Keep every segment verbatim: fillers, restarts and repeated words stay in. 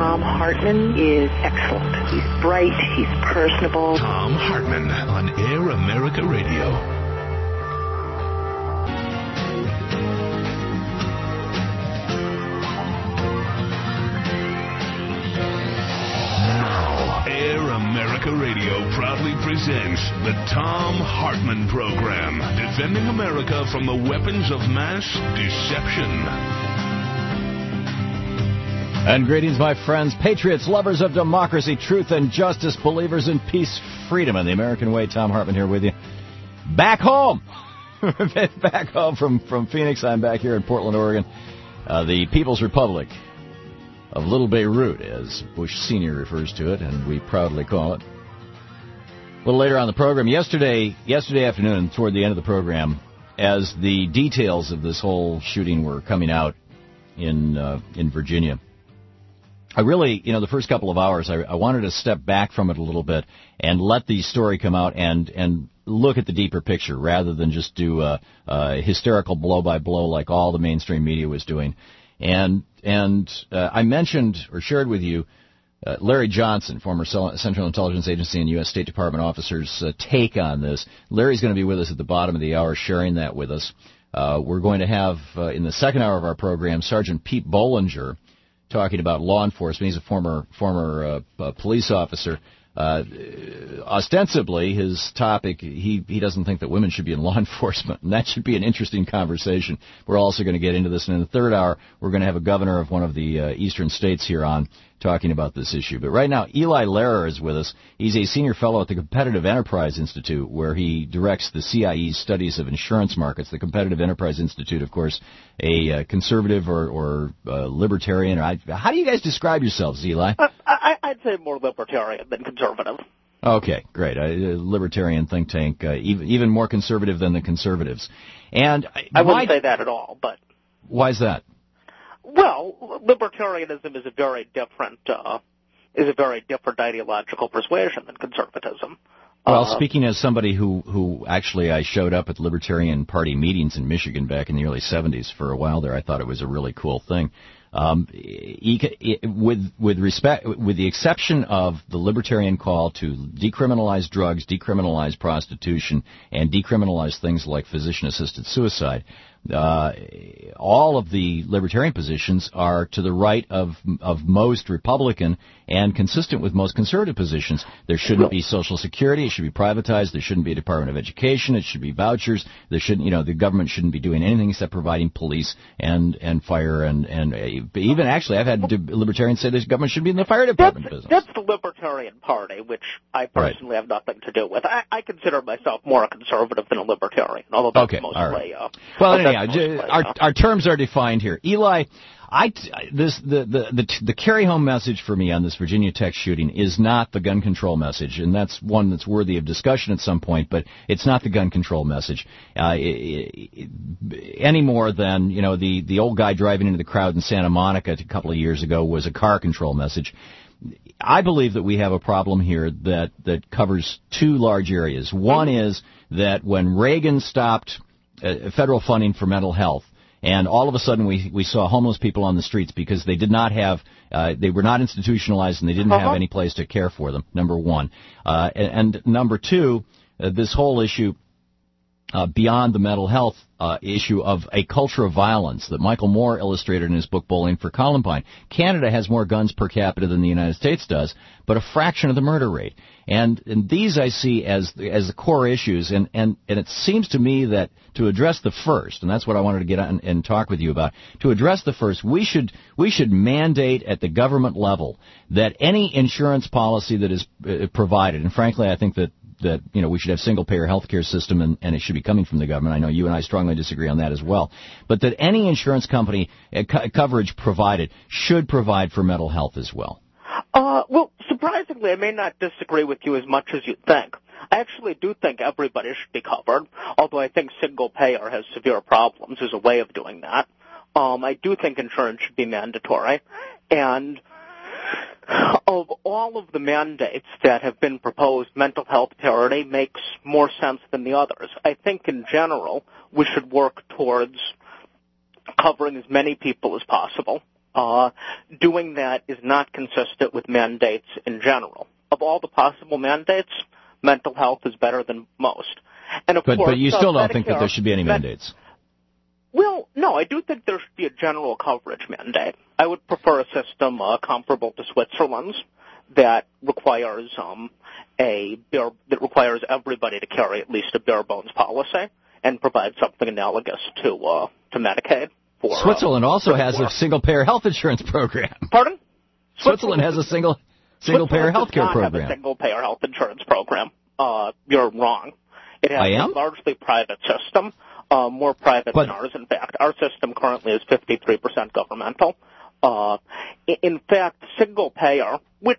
Thom Hartmann is excellent. He's bright, he's personable. Thom Hartmann on Air America Radio. Air America Radio proudly presents the Thom Hartmann Program, defending America from the weapons of mass deception. And greetings, my friends, patriots, lovers of democracy, truth, and justice, believers in peace, freedom, and the American way. Thom Hartmann here with you. Back home! Back home from, from Phoenix. I'm back here in Portland, Oregon, uh, the People's Republic of Little Beirut, as Bush Senior refers to it, and we proudly call it. A little later on the program, yesterday yesterday afternoon, toward the end of the program, as the details of this whole shooting were coming out in uh, in Virginia, I really, you know, the first couple of hours, I, I wanted to step back from it a little bit and let the story come out and, and look at the deeper picture rather than just do a, a hysterical blow-by-blow like all the mainstream media was doing. And and uh, I mentioned or shared with you uh, Larry Johnson, former Central Intelligence Agency and U S State Department officer's uh, take on this. Larry's going to be with us at the bottom of the hour sharing that with us. Uh, we're going to have, uh, in the second hour of our program, Sergeant Pete Bollinger talking about law enforcement. He's a former former uh, uh, police officer. Uh, ostensibly, his topic, he, he doesn't think that women should be in law enforcement, and that should be an interesting conversation. We're also going to get into this, and in the third hour, we're going to have a governor of one of the uh, eastern states here on talking about this issue. But right now, Eli Lehrer is with us. He's a senior fellow at the Competitive Enterprise Institute, where he directs the C I E's studies of insurance markets. The Competitive Enterprise Institute, of course, a uh, conservative or, or uh, libertarian. Or I, how do you guys describe yourselves, Eli? Uh, I, I'd say more libertarian than conservative. Okay, great. A libertarian think tank, uh, even even more conservative than the conservatives. And I wouldn't say that at all, but why is that? Well, libertarianism is a very different uh, is a very different ideological persuasion than conservatism. Well, uh, speaking as somebody who, who actually I showed up at Libertarian Party meetings in Michigan back in the early seventies for a while there, I thought it was a really cool thing. Um, with with respect, with the exception of the libertarian call to decriminalize drugs, decriminalize prostitution, and decriminalize things like physician-assisted suicide, uh, all of the libertarian positions are to the right of of most Republican and consistent with most conservative positions. There shouldn't be Social Security; it should be privatized. There shouldn't be a Department of Education; it should be vouchers. There shouldn't, you know, the government shouldn't be doing anything except providing police and and fire and and uh, even actually, I've had libertarians say the government should be in the fire department that's, business. That's the Libertarian Party, which I personally right. have nothing to do with. I, I consider myself more a conservative than a libertarian, although that's okay, mostly. Right. Uh, well, that's anyhow, mostly, our uh, our terms are defined here. Eli, I this the the the, the carry home message for me on this Virginia Tech shooting is not the gun control message, and that's one that's worthy of discussion at some point. But it's not the gun control message uh, it, it, any more than you know the the old guy driving into the crowd in Santa Monica a couple of years ago was a car control message. I believe that we have a problem here that that covers two large areas. One is that when Reagan stopped uh, federal funding for mental health, and all of a sudden we we saw homeless people on the streets because they did not have, uh, they were not institutionalized and they didn't uh-huh. have any place to care for them, number one. Uh, and, and number two, uh, this whole issue uh, beyond the mental health uh, issue of a culture of violence that Michael Moore illustrated in his book Bowling for Columbine. Canada has more guns per capita than the United States does, but a fraction of the murder rate. And, and these I see as as the core issues, and, and, and it seems to me that to address the first, and that's what I wanted to get on and talk with you about, to address the first, we should we should mandate at the government level that any insurance policy that is uh, provided, and frankly I think that that, you know, we should have single-payer health care system and, and it should be coming from the government. I know you and I strongly disagree on that as well. But that any insurance company uh, co- coverage provided should provide for mental health as well. Uh, well, surprisingly, I may not disagree with you as much as you think. I actually do think everybody should be covered, although I think single-payer has severe problems as a way of doing that. Um, I do think insurance should be mandatory. And of all of the mandates that have been proposed, mental health parity makes more sense than the others. I think in general we should work towards covering as many people as possible Uh, doing that is not consistent with mandates in general. Of all the possible mandates, mental health is better than most. And of but, course, but you uh, still don't Medicare, think that there should be any mandates? Well, no, I do think there should be a general coverage mandate. I would prefer a system uh, comparable to Switzerland's that requires um, a bare, that requires everybody to carry at least a bare bones policy and provide something analogous to uh, to Medicaid. For, Switzerland uh, also has for, a single payer health insurance program. Pardon? Switzerland, Switzerland has a single single payer health care program. Have a single payer health insurance program. Uh, you're wrong. It has I am? a largely private system. Uh, more private but, than ours, in fact. Our system currently is fifty-three percent governmental. Uh, in fact, single payer, which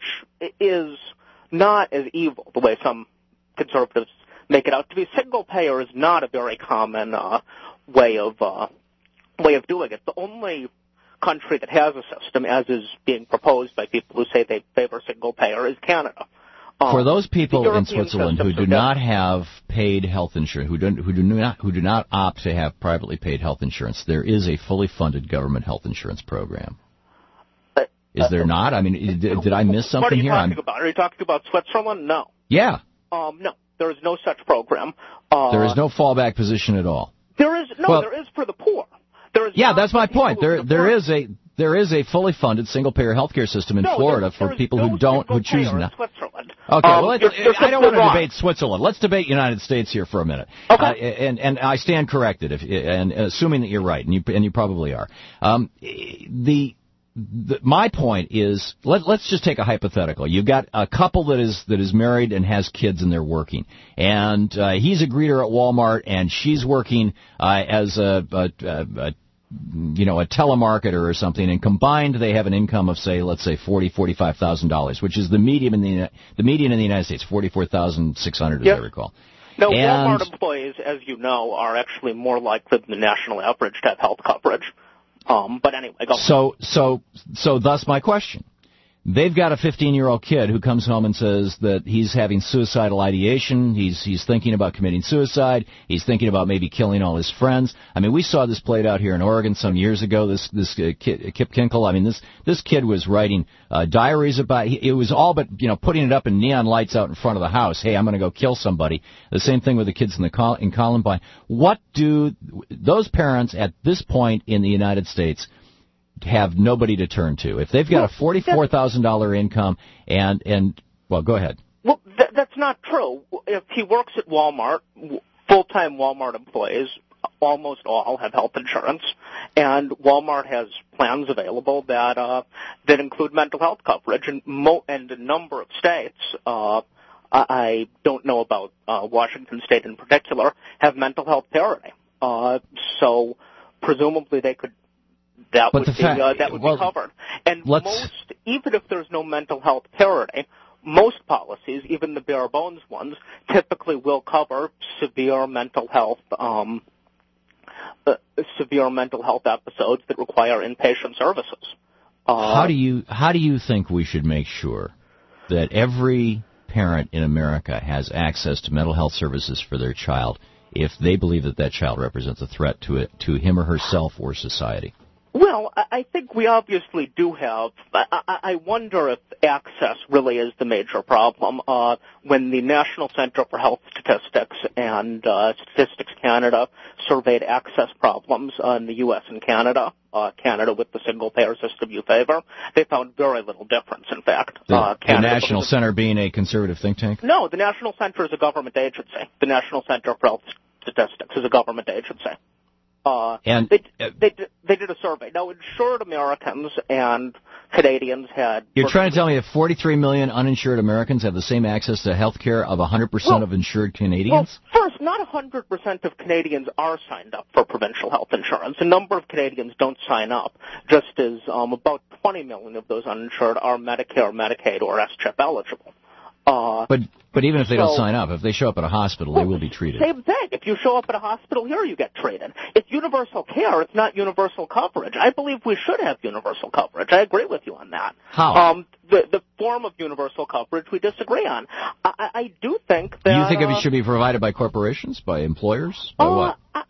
is not as evil the way some conservatives make it out to be, single payer is not a very common uh, way of uh, way of doing it. The only country that has a system, as is being proposed by people who say they favor single payer, is Canada. For those people in European Switzerland who do not have paid health insurance, who don't, who do not, who do not opt to have privately paid health insurance, there is a fully funded government health insurance program. But, is there uh, not? I mean, did, did I miss something what are you here? Talking I'm, about? Are you talking about Switzerland? No. Yeah. Um, no, there is no such program. Uh, there is no fallback position at all. There is no. Well, there is for the poor. There is. Yeah, that's my point. There, the there is a. There is a fully funded single-payer healthcare system in no, Florida there, for people no who don't, who choose not. not. Switzerland. Okay, um, well, you're, you're I don't want to wrong. debate Switzerland. Let's debate United States here for a minute. Okay. Uh, and and I stand corrected, if and assuming that you're right, and you and you probably are. Um, the, the my point is, let, let's just take a hypothetical. You've got a couple that is that is married and has kids, and they're working, and uh, he's a greeter at Walmart, and she's working uh, as a, a, a, a you know, a telemarketer or something, and combined they have an income of, say, let's say forty, forty-five thousand dollars, which is the median in the the median in the United States, forty-four thousand six hundred, as yes. I recall. No, and, Walmart employees, as you know, are actually more likely than the national average to have health coverage. Um, but anyway, go so on. so so thus my question. They've got a fifteen-year-old kid who comes home and says that he's having suicidal ideation. He's he's thinking about committing suicide. He's thinking about maybe killing all his friends. I mean, we saw this played out here in Oregon some years ago. This this uh, kid, Kip Kinkle. I mean, this this kid was writing uh, diaries about. It was all but you know putting it up in neon lights out in front of the house. Hey, I'm going to go kill somebody. The same thing with the kids in the Col- in Columbine. What do those parents at this point in the United States have nobody to turn to? If they've got well, a forty-four thousand dollars income and, and, well, go ahead. Well, th- that's not true. If he works at Walmart, full-time Walmart employees, almost all have health insurance, and Walmart has plans available that, uh, that include mental health coverage, and, mo- and a number of states, uh, I don't know about, uh, Washington State in particular, have mental health parity. Uh, so presumably they could That but would, be, fact, uh, that would well, be covered. And let's, most, even if there's no mental health parity, most policies, even the bare bones ones, typically will cover severe mental health, um, uh, severe mental health episodes that require inpatient services. Uh, how do you how do you think we should make sure that every parent in America has access to mental health services for their child if they believe that that child represents a threat to it, to him or herself or society? Well, I think we obviously do have. I, I wonder if access really is the major problem. Uh, when the National Center for Health Statistics and uh, Statistics Canada surveyed access problems uh, in the U S and Canada, uh, Canada with the single-payer system you favor, they found very little difference, in fact. The, uh, the National Center being a conservative think tank? No, the National Center is a government agency. The National Center for Health Statistics is a government agency. Uh, and they, they, they did a survey. Now, insured Americans and Canadians had... You're trying to tell me that forty-three million uninsured Americans have the same access to health care of one hundred percent well, of insured Canadians? Well, first, not one hundred percent of Canadians are signed up for provincial health insurance. A number of Canadians don't sign up, just as um, about twenty million of those uninsured are Medicare, Medicaid, or S CHIP eligible. Uh, but but even if they so, don't sign up, if they show up at a hospital, well, they will be treated. Same thing. If you show up at a hospital here, you get treated. It's universal care. It's not universal coverage. I believe we should have universal coverage. I agree with you on that. How? Um, the, the form of universal coverage we disagree on. I, I do think that... You think uh, it should be provided by corporations, by employers, by uh, what? I,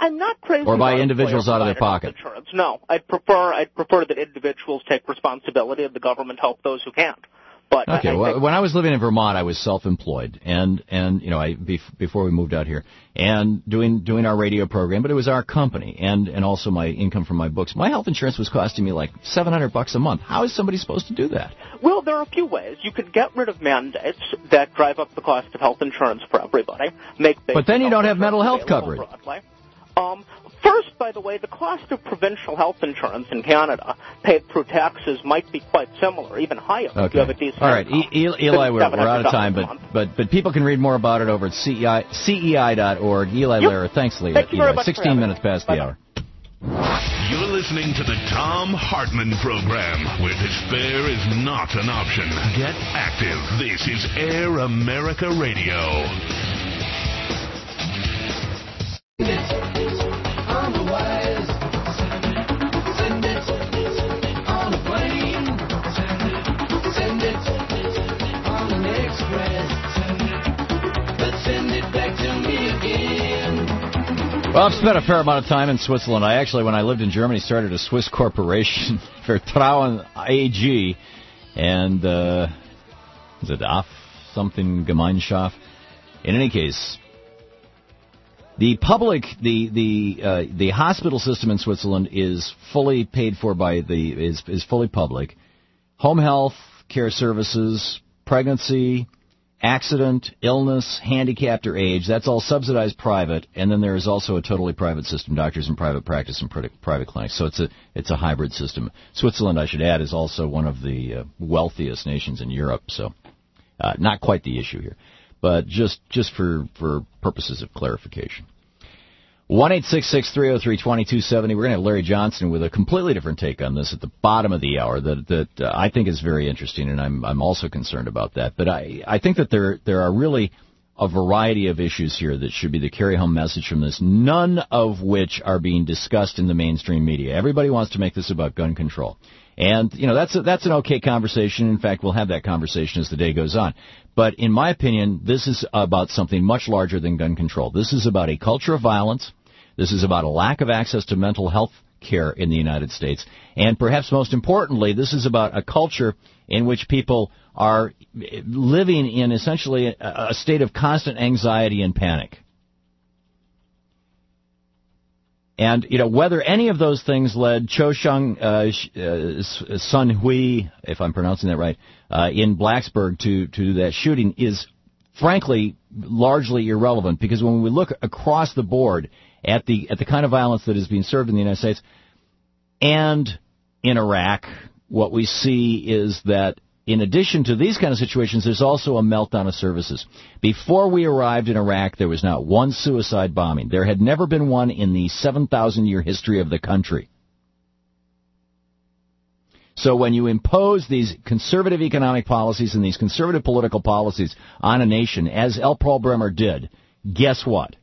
I'm not crazy. Or by about individuals out of their pocket. Insurance. No, I'd prefer I'd prefer that individuals take responsibility and the government help those who can't. But okay, I, I well, when I was living in Vermont, I was self-employed, and and you know, I before we moved out here, and doing doing our radio program, but it was our company, and and also my income from my books. My health insurance was costing me like seven hundred bucks a month. How is somebody supposed to do that? Well, there are a few ways. You could get rid of mandates that drive up the cost of health insurance for everybody. Make but then you don't have mental health coverage. Broadly. Um, first, by the way, the cost of provincial health insurance in Canada, paid through taxes, might be quite similar, even higher. Okay. If you have a decent All right, e- e- Eli, we're, we're out of time, but, month. but but people can read more about it over at C E I, C E I dot org. Eli yep. Lehrer, thanks, Lee. Thank you very much sixteen minutes past Bye the now. hour. You're listening to the Tom Hartman program, where despair is not an option. Get active. This is Air America Radio. On the wires, send it on a plane, send it on an express, but send it back to me again. Well, I've spent a fair amount of time in Switzerland. I actually, when I lived in Germany, started a Swiss corporation, Vertrauen A G, and uh, is it A F something Gemeinschaft? In any case, the public, the the uh, the hospital system in Switzerland is fully paid for by the is is fully public. Home health care services, pregnancy, accident, illness, handicapped or age, that's all subsidized private, and then there is also a totally private system, doctors in private practice and private clinics. So it's a it's a hybrid system. Switzerland, I should add, is also one of the uh, wealthiest nations in Europe. So uh, not quite the issue here. But just just for, for purposes of clarification. one eight six six, three oh three, two two seven oh. We're going to have Larry Johnson with a completely different take on this at the bottom of the hour that that uh, I think is very interesting, and I'm I'm also concerned about that. But I, I think that there there are really a variety of issues here that should be the carry-home message from this, none of which are being discussed in the mainstream media. Everybody wants to make this about gun control. And, you know, that's a, that's an okay conversation. In fact, we'll have that conversation as the day goes on. But in my opinion, this is about something much larger than gun control. This is about a culture of violence. This is about a lack of access to mental health care in the United States. And perhaps most importantly, this is about a culture in which people are living in essentially a, a state of constant anxiety and panic. And, you know, whether any of those things led Cho Shung, uh, uh, Sun Hui, if I'm pronouncing that right, uh, in Blacksburg to, to that shooting is, frankly, largely irrelevant, because when we look across the board at the at the kind of violence that is being served in the United States and in Iraq, what we see is that in addition to these kind of situations, there's also a meltdown of services. Before we arrived in Iraq, there was not one suicide bombing. There had never been one in the seven thousand year history of the country. So when you impose these conservative economic policies and these conservative political policies on a nation, as L. Paul Bremer did, guess what?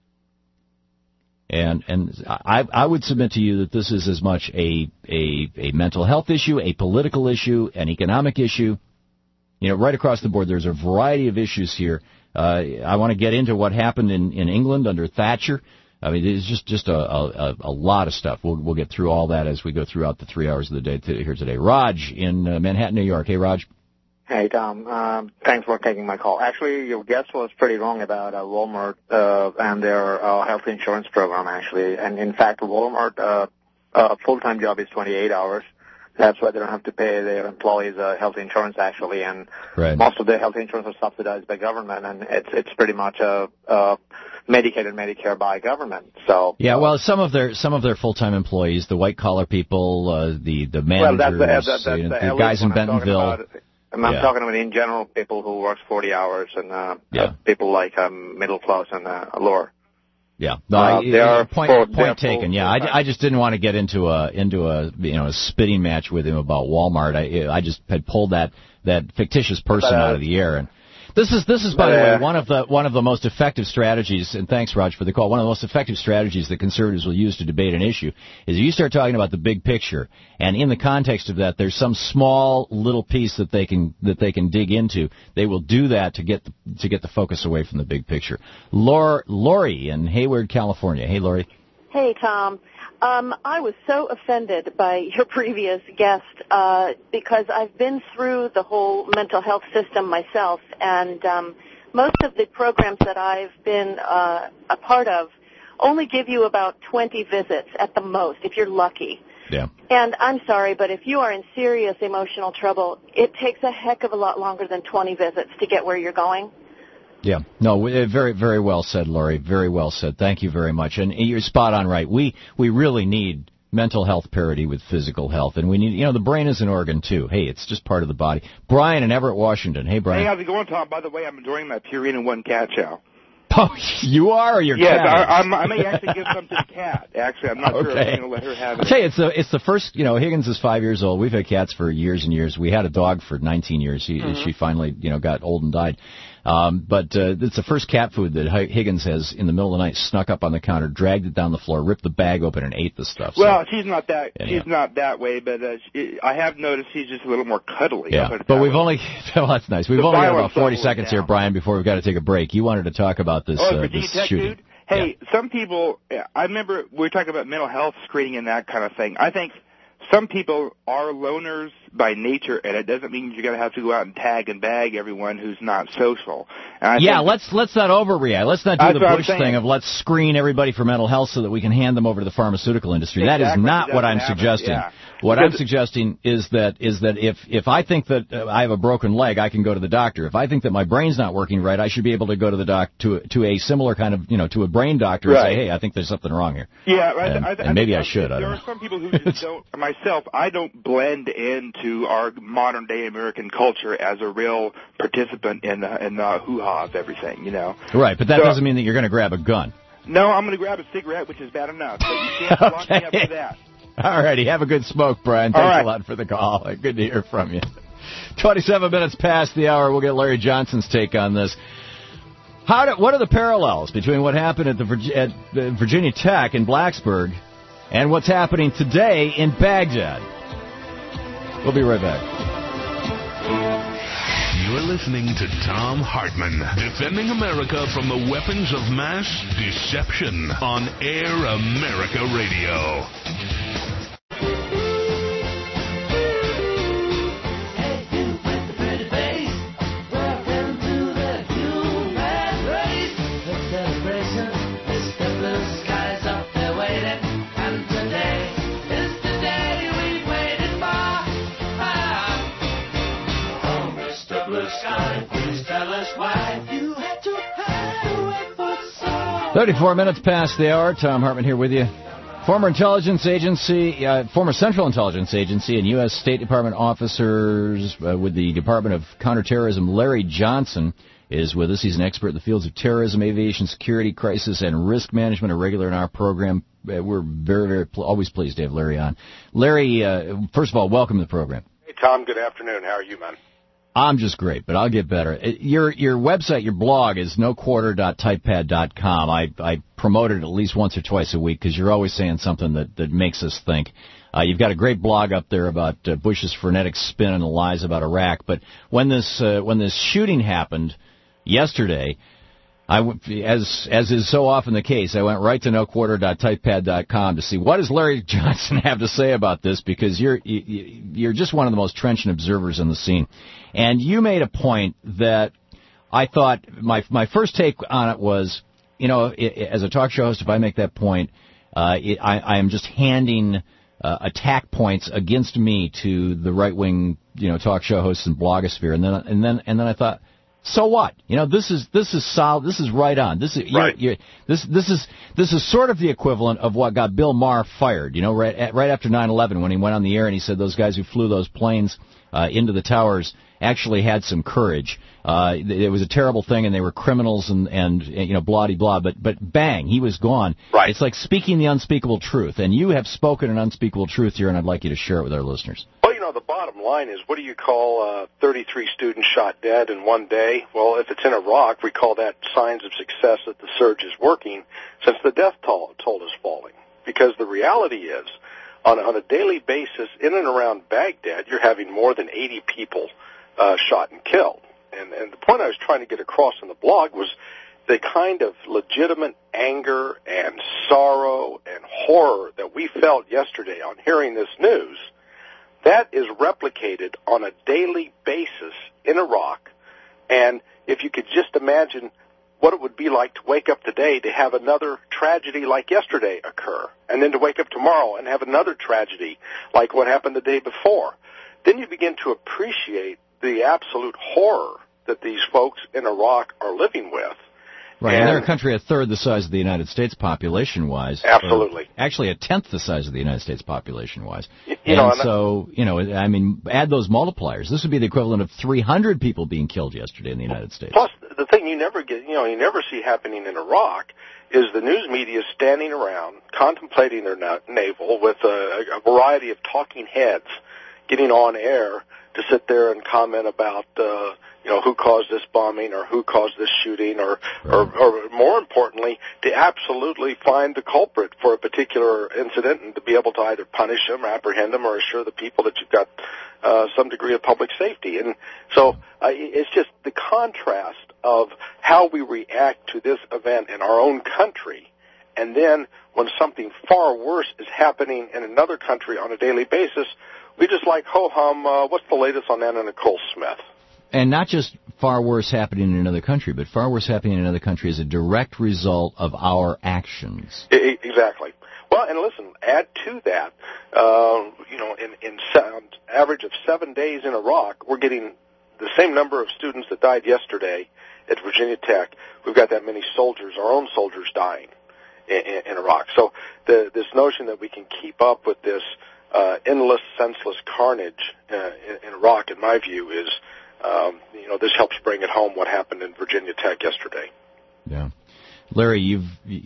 And and I, I would submit to you that this is as much a, a a mental health issue, a political issue, an economic issue. You know, right across the board, there's a variety of issues here. Uh, I want to get into what happened in, in England under Thatcher. I mean, it's just just a, a, a lot of stuff. We'll we'll get through all that as we go throughout the three hours of the day to, here today. Raj in uh, Manhattan, New York. Hey, Raj. Hey, Tom. Um, thanks for taking my call. Actually, your guest was pretty wrong about uh, Walmart uh, and their uh, health insurance program, actually. And, in fact, Walmart uh, uh, full-time job is twenty-eight hours. That's why they don't have to pay their employees uh, health insurance, actually. And right. Most of their health insurance is subsidized by government, and it's it's pretty much a, a Medicaid and Medicare by government. So yeah, well, some of their some of their full-time employees, the white-collar people, uh, the the managers, well, that's the, that's, that's you know, the, the guys in Bentonville. I'm yeah. talking about in general people who works forty hours and uh, yeah. uh, people like um, middle class and uh, lower. Yeah, no, uh, I, they are point, full, point taken. Full, yeah, I, I just didn't want to get into a into a you know a spitting match with him about Walmart. I I just had pulled that that fictitious person but, uh, out of the air. And this is this is by but, the way uh, one of the one of the most effective strategies. And thanks, Raj, for the call. One of the most effective strategies that conservatives will use to debate an issue is you start talking about the big picture, and in the context of that, there's some small little piece that they can that they can dig into. They will do that to get the, to get the focus away from the big picture. Lori, Lori in Hayward, California. Hey, Lori. Hey, Tom. Um, I was so offended by your previous guest uh, because I've been through the whole mental health system myself, and um, most of the programs that I've been uh, a part of only give you about twenty visits at the most, if you're lucky. Yeah. And I'm sorry, but if you are in serious emotional trouble, it takes a heck of a lot longer than twenty visits to get where you're going. Yeah, no, very, very well said, Lori. Very well said. Thank you very much. And you're spot on right. We we really need mental health parity with physical health, and we need, you know, the brain is an organ too. Hey, it's just part of the body. Brian in Everett, Washington. Hey, Brian. Hey, how's it going, Tom? By the way, I'm enjoying my Purina One cat chow. Oh, you are, or your yes, cat? Yes, I, I, I may actually give some to the cat. Actually, I'm not okay. sure if I'm going to let her have it. I'll tell you, it's the, it's the first, you know, Higgins is five years old. We've had cats for years and years. We had a dog for nineteen years. She, mm-hmm. she finally, you know, got old and died. Um, but uh, it's the first cat food that Higgins has in the middle of the night snuck up on the counter, dragged it down the floor, ripped the bag open, and ate the stuff. Well, so, she's not that anyhow. she's not that way, but uh, she, I have noticed she's just a little more cuddly. Yeah, but we've way. only well, that's nice. We've the only got about forty seconds down. here, Brian, before we've got to take a break. You wanted to talk about this, oh, uh, Virginia this Tech shooting. Dude? Hey, yeah. some people, I remember we were talking about mental health screening and that kind of thing. I think some people are loners by nature, and it doesn't mean you're going to have to go out and tag and bag everyone who's not social. And I yeah, think let's let's not overreact. Let's not do the Bush thing of let's screen everybody for mental health so that we can hand them over to the pharmaceutical industry. Exactly. That is not what I'm happen. suggesting. Yeah. What because I'm suggesting is that is that if if I think that uh, I have a broken leg, I can go to the doctor. If I think that my brain's not working right, I should be able to go to the doc to to a similar kind of you know to a brain doctor right. and say, hey, I think there's something wrong here. Yeah, right. And, I, I, and maybe I, I should. There I don't are know. some people who just don't. Myself, I don't blend into our modern day American culture as a real participant in the, in the hoo-ha of everything. You know. Right, but that so, doesn't mean that you're going to grab a gun. No, I'm going to grab a cigarette, which is bad enough. But you can't lock okay. me up for that. All righty. Have a good smoke, Brian. Thanks right. a lot for the call. Good to hear from you. twenty-seven minutes past the hour. We'll get Larry Johnson's take on this. How do, what are the parallels between what happened at the, at the Virginia Tech in Blacksburg and what's happening today in Baghdad? We'll be right back. You're listening to Tom Hartman, defending America from the weapons of mass deception on Air America Radio. thirty-four minutes past the hour. Tom Hartman here with you. Former intelligence agency, uh, former Central Intelligence Agency and U S State Department officers uh, with the Department of Counterterrorism, Larry Johnson, is with us. He's an expert in the fields of terrorism, aviation security, crisis, and risk management, a regular in our program. Uh, we're very, very pl- always pleased to have Larry on. Larry, uh, first of all, welcome to the program. Hey, Tom. Good afternoon. How are you, man? I'm just great, but I'll get better. Your your website, your blog is no quarter dot typepad dot com. I, I promote it at least once or twice a week because you're always saying something that, that makes us think. Uh, you've got a great blog up there about uh, Bush's frenetic spin and the lies about Iraq. But when this uh, when this shooting happened yesterday, I w- as as is so often the case, I went right to no quarter dot typepad dot com to see what does Larry Johnson have to say about this, because you're you're just one of the most trenchant observers in the scene. And you made a point that I thought my my first take on it was, you know, as a talk show host, if I make that point, uh, it, I, I am just handing uh, attack points against me to the right wing, you know, talk show hosts and blogosphere. And then and then and then I thought, so what? You know, this is this is solid. This is right on. This is right. you're, you're, this this is this is sort of the equivalent of what got Bill Maher fired. You know, right at, right after nine eleven, when he went on the air and he said those guys who flew those planes uh, into the towers actually had some courage. Uh, it was a terrible thing, and they were criminals and and you know blah de blah. But but bang, he was gone. Right. It's like speaking the unspeakable truth, and you have spoken an unspeakable truth here, and I'd like you to share it with our listeners. Well, you know, the bottom line is, what do you call uh, thirty-three students shot dead in one day? Well, if it's in Iraq, we call that signs of success that the surge is working, since the death toll, toll is falling. Because the reality is, on, on a daily basis, in and around Baghdad, you're having more than eighty people uh, shot and killed. And, and the point I was trying to get across in the blog was, the kind of legitimate anger and sorrow and horror that we felt yesterday on hearing this news, that is replicated on a daily basis in Iraq. And if you could just imagine what it would be like to wake up today to have another tragedy like yesterday occur, and then to wake up tomorrow and have another tragedy like what happened the day before, then you begin to appreciate the absolute horror that these folks in Iraq are living with. Right, and, and they're a country a third the size of the United States population-wise. Absolutely. Actually, a tenth the size of the United States population-wise. You, you and know, and so, you know, I mean, add those multipliers. This would be the equivalent of three hundred people being killed yesterday in the United States. Plus, the thing you never get, you know, you never see happening in Iraq is the news media standing around contemplating their na- navel with a, a variety of talking heads getting on air to sit there and comment about, uh, you know, who caused this bombing or who caused this shooting, or, or, or more importantly, to absolutely find the culprit for a particular incident and to be able to either punish them, apprehend them, or assure the people that you've got uh, some degree of public safety. And so uh, it's just the contrast of how we react to this event in our own country, and then when something far worse is happening in another country on a daily basis, we just like, ho-hum, uh, what's the latest on Anna Nicole Smith? And not just far worse happening in another country, but far worse happening in another country as a direct result of our actions. I- exactly. Well, and listen, add to that, uh, you know, in, in se- average of seven days in Iraq, we're getting the same number of students that died yesterday at Virginia Tech. We've got that many soldiers, our own soldiers, dying in, in, in Iraq. So the, this notion that we can keep up with this uh, endless, senseless carnage uh, in, in Iraq, in my view, is... Um, you know, this helps bring it home what happened in Virginia Tech yesterday. Yeah. Larry, you've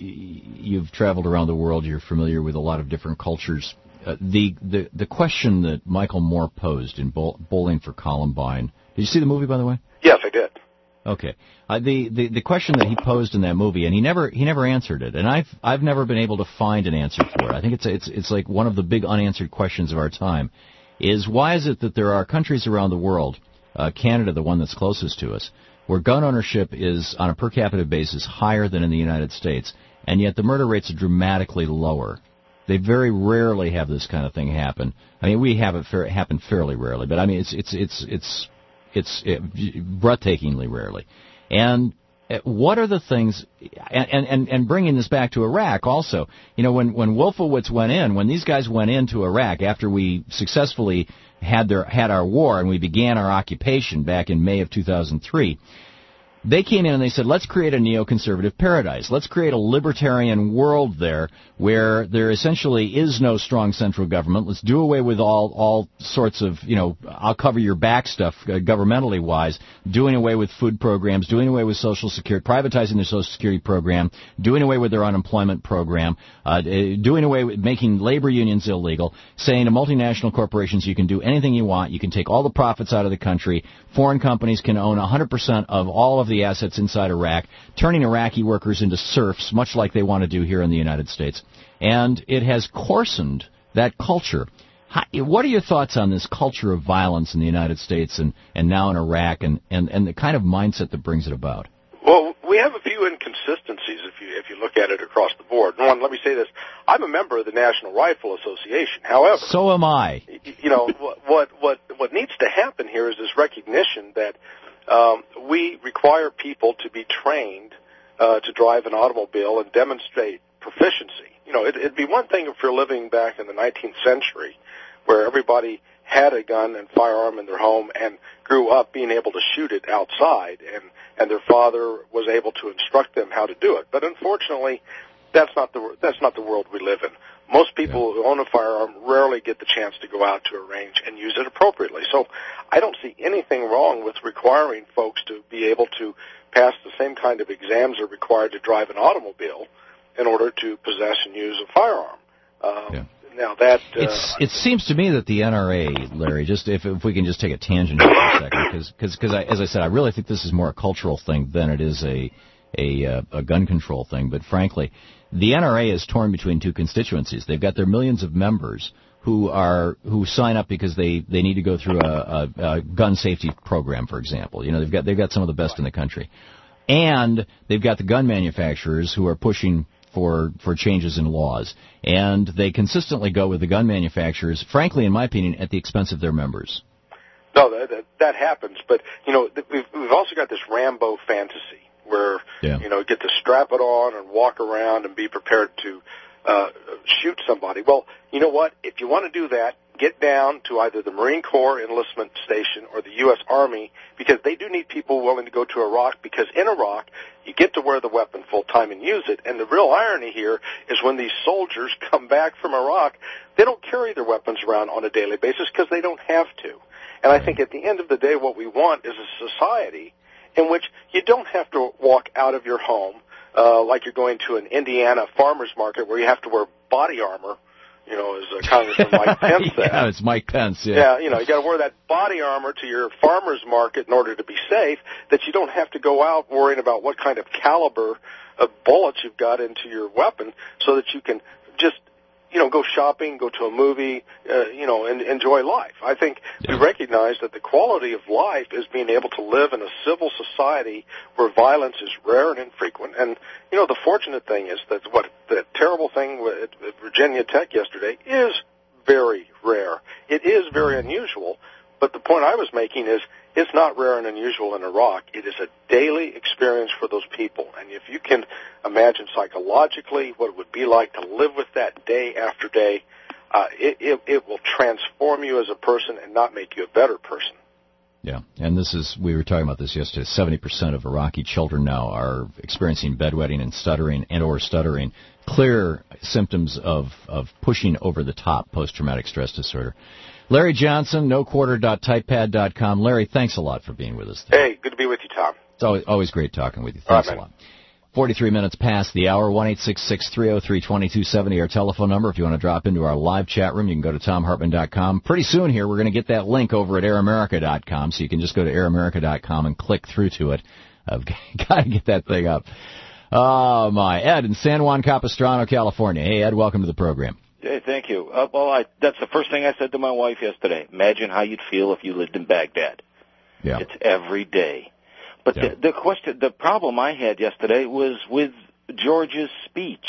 you've traveled around the world. You're familiar with a lot of different cultures. Uh, the, the the question that Michael Moore posed in Bowl, Bowling for Columbine. Did you see the movie, by the way? Yes, I did. Okay. Uh, the, the the question that he posed in that movie, and he never he never answered it, and I've I've never been able to find an answer for it. I think it's it's it's like one of the big unanswered questions of our time. Is why is it that there are countries around the world, Uh, Canada, the one that's closest to us, where gun ownership is, on a per capita basis, higher than in the United States, and yet the murder rates are dramatically lower. They very rarely have this kind of thing happen. I mean, we have it fa- happen fairly rarely, but I mean, it's it's it's it's it's it, breathtakingly rarely. And what are the things, and, and, and bringing this back to Iraq also, you know, when, when Wolfowitz went in, when these guys went into Iraq after we successfully had their had our war and we began our occupation back in May of two thousand three, they came in and they said, let's create a neoconservative paradise. Let's create a libertarian world there where there essentially is no strong central government. Let's do away with all all sorts of, you know, I'll cover your back stuff uh, governmentally wise, doing away with food programs, doing away with Social Security, privatizing their Social Security program, doing away with their unemployment program, uh, doing away with making labor unions illegal, saying to multinational corporations you can do anything you want, you can take all the profits out of the country, foreign companies can own one hundred percent of all of the assets inside Iraq, turning Iraqi workers into serfs, much like they want to do here in the United States. And it has coarsened that culture. How, what are your thoughts on this culture of violence in the United States and, and now in Iraq, and, and, and the kind of mindset that brings it about? Well, we have a few inconsistencies if you if you look at it across the board. One, let me say this. I'm a member of the National Rifle Association. However, so am I. You know, what what what needs to happen here is this recognition that Um, we require people to be trained uh, to drive an automobile and demonstrate proficiency. You know, it, it'd be one thing if you're living back in the nineteenth century where everybody had a gun and firearm in their home and grew up being able to shoot it outside, and, and their father was able to instruct them how to do it. But unfortunately, that's not the that's not the world we live in. Most people who own a firearm rarely get the chance to go out to a range and use it appropriately. So I don't see anything wrong with requiring folks to be able to pass the same kind of exams are required to drive an automobile in order to possess and use a firearm. Um, yeah. Now that uh, it's, it seems to me that the N R A, Larry, just if if we can just take a tangent here for a second, because because as I said, I really think this is more a cultural thing than it is a a, a gun control thing. But frankly, the N R A is torn between two constituencies. They've got their millions of members who are who sign up because they, they need to go through a, a, a gun safety program, for example. You know, they've got they've got some of the best in the country. And they've got the gun manufacturers who are pushing for for changes in laws. And they consistently go with the gun manufacturers, frankly, in my opinion, at the expense of their members. No, that, that, that happens. But, you know, we've, we've also got this Rambo fantasy where, yeah. you know, you get to strap it on and walk around and be prepared to uh, shoot somebody. Well, you know what? If you want to do that, get down to either the Marine Corps enlistment station or the U S Army, because they do need people willing to go to Iraq, because in Iraq you get to wear the weapon full time and use it. And the real irony here is when these soldiers come back from Iraq, they don't carry their weapons around on a daily basis because they don't have to. And I think at the end of the day what we want is a society in which you don't have to walk out of your home uh, like you're going to an Indiana farmer's market where you have to wear body armor. You know, as uh, Congressman Mike Pence said. Yeah, it's Mike Pence, yeah. Yeah, you know, you got to wear that body armor to your farmer's market in order to be safe, that you don't have to go out worrying about what kind of caliber of bullets you've got into your weapon, so that you can just, you know, go shopping, go to a movie, uh, you know, and enjoy life. I think yeah. we recognize that the quality of life is being able to live in a civil society where violence is rare and infrequent. And, you know, the fortunate thing is that what the terrible thing at Virginia Tech yesterday is very rare. It is very unusual. But the point I was making is it's not rare and unusual in Iraq. It is a daily experience for those people. And if you can imagine psychologically what it would be like to live with that day after day, uh, it, it, it will transform you as a person and not make you a better person. Yeah, and this is, we were talking about this yesterday, seventy percent of Iraqi children now are experiencing bedwetting and stuttering and or stuttering, clear symptoms of, of pushing over the top post-traumatic stress disorder. Larry Johnson, no quarter dot typepad dot com. Larry, thanks a lot for being with us today. Hey, good to be with you, Tom. It's always, always great talking with you. Thanks right, a lot. forty-three minutes past the hour, one eight six six, three oh three, two two seven oh, our telephone number. If you want to drop into our live chat room, you can go to tom hartman dot com. Pretty soon here, we're going to get that link over at air america dot com, so you can just go to air america dot com and click through to it. I've got to get that thing up. Oh, my. Ed in San Juan Capistrano, California. Hey, Ed, welcome to the program. Hey, thank you. Uh, well, I, that's the first thing I said to my wife yesterday. Imagine how you'd feel if you lived in Baghdad. Yeah. It's every day. But yeah. the, the question, the problem I had yesterday was with George's speech.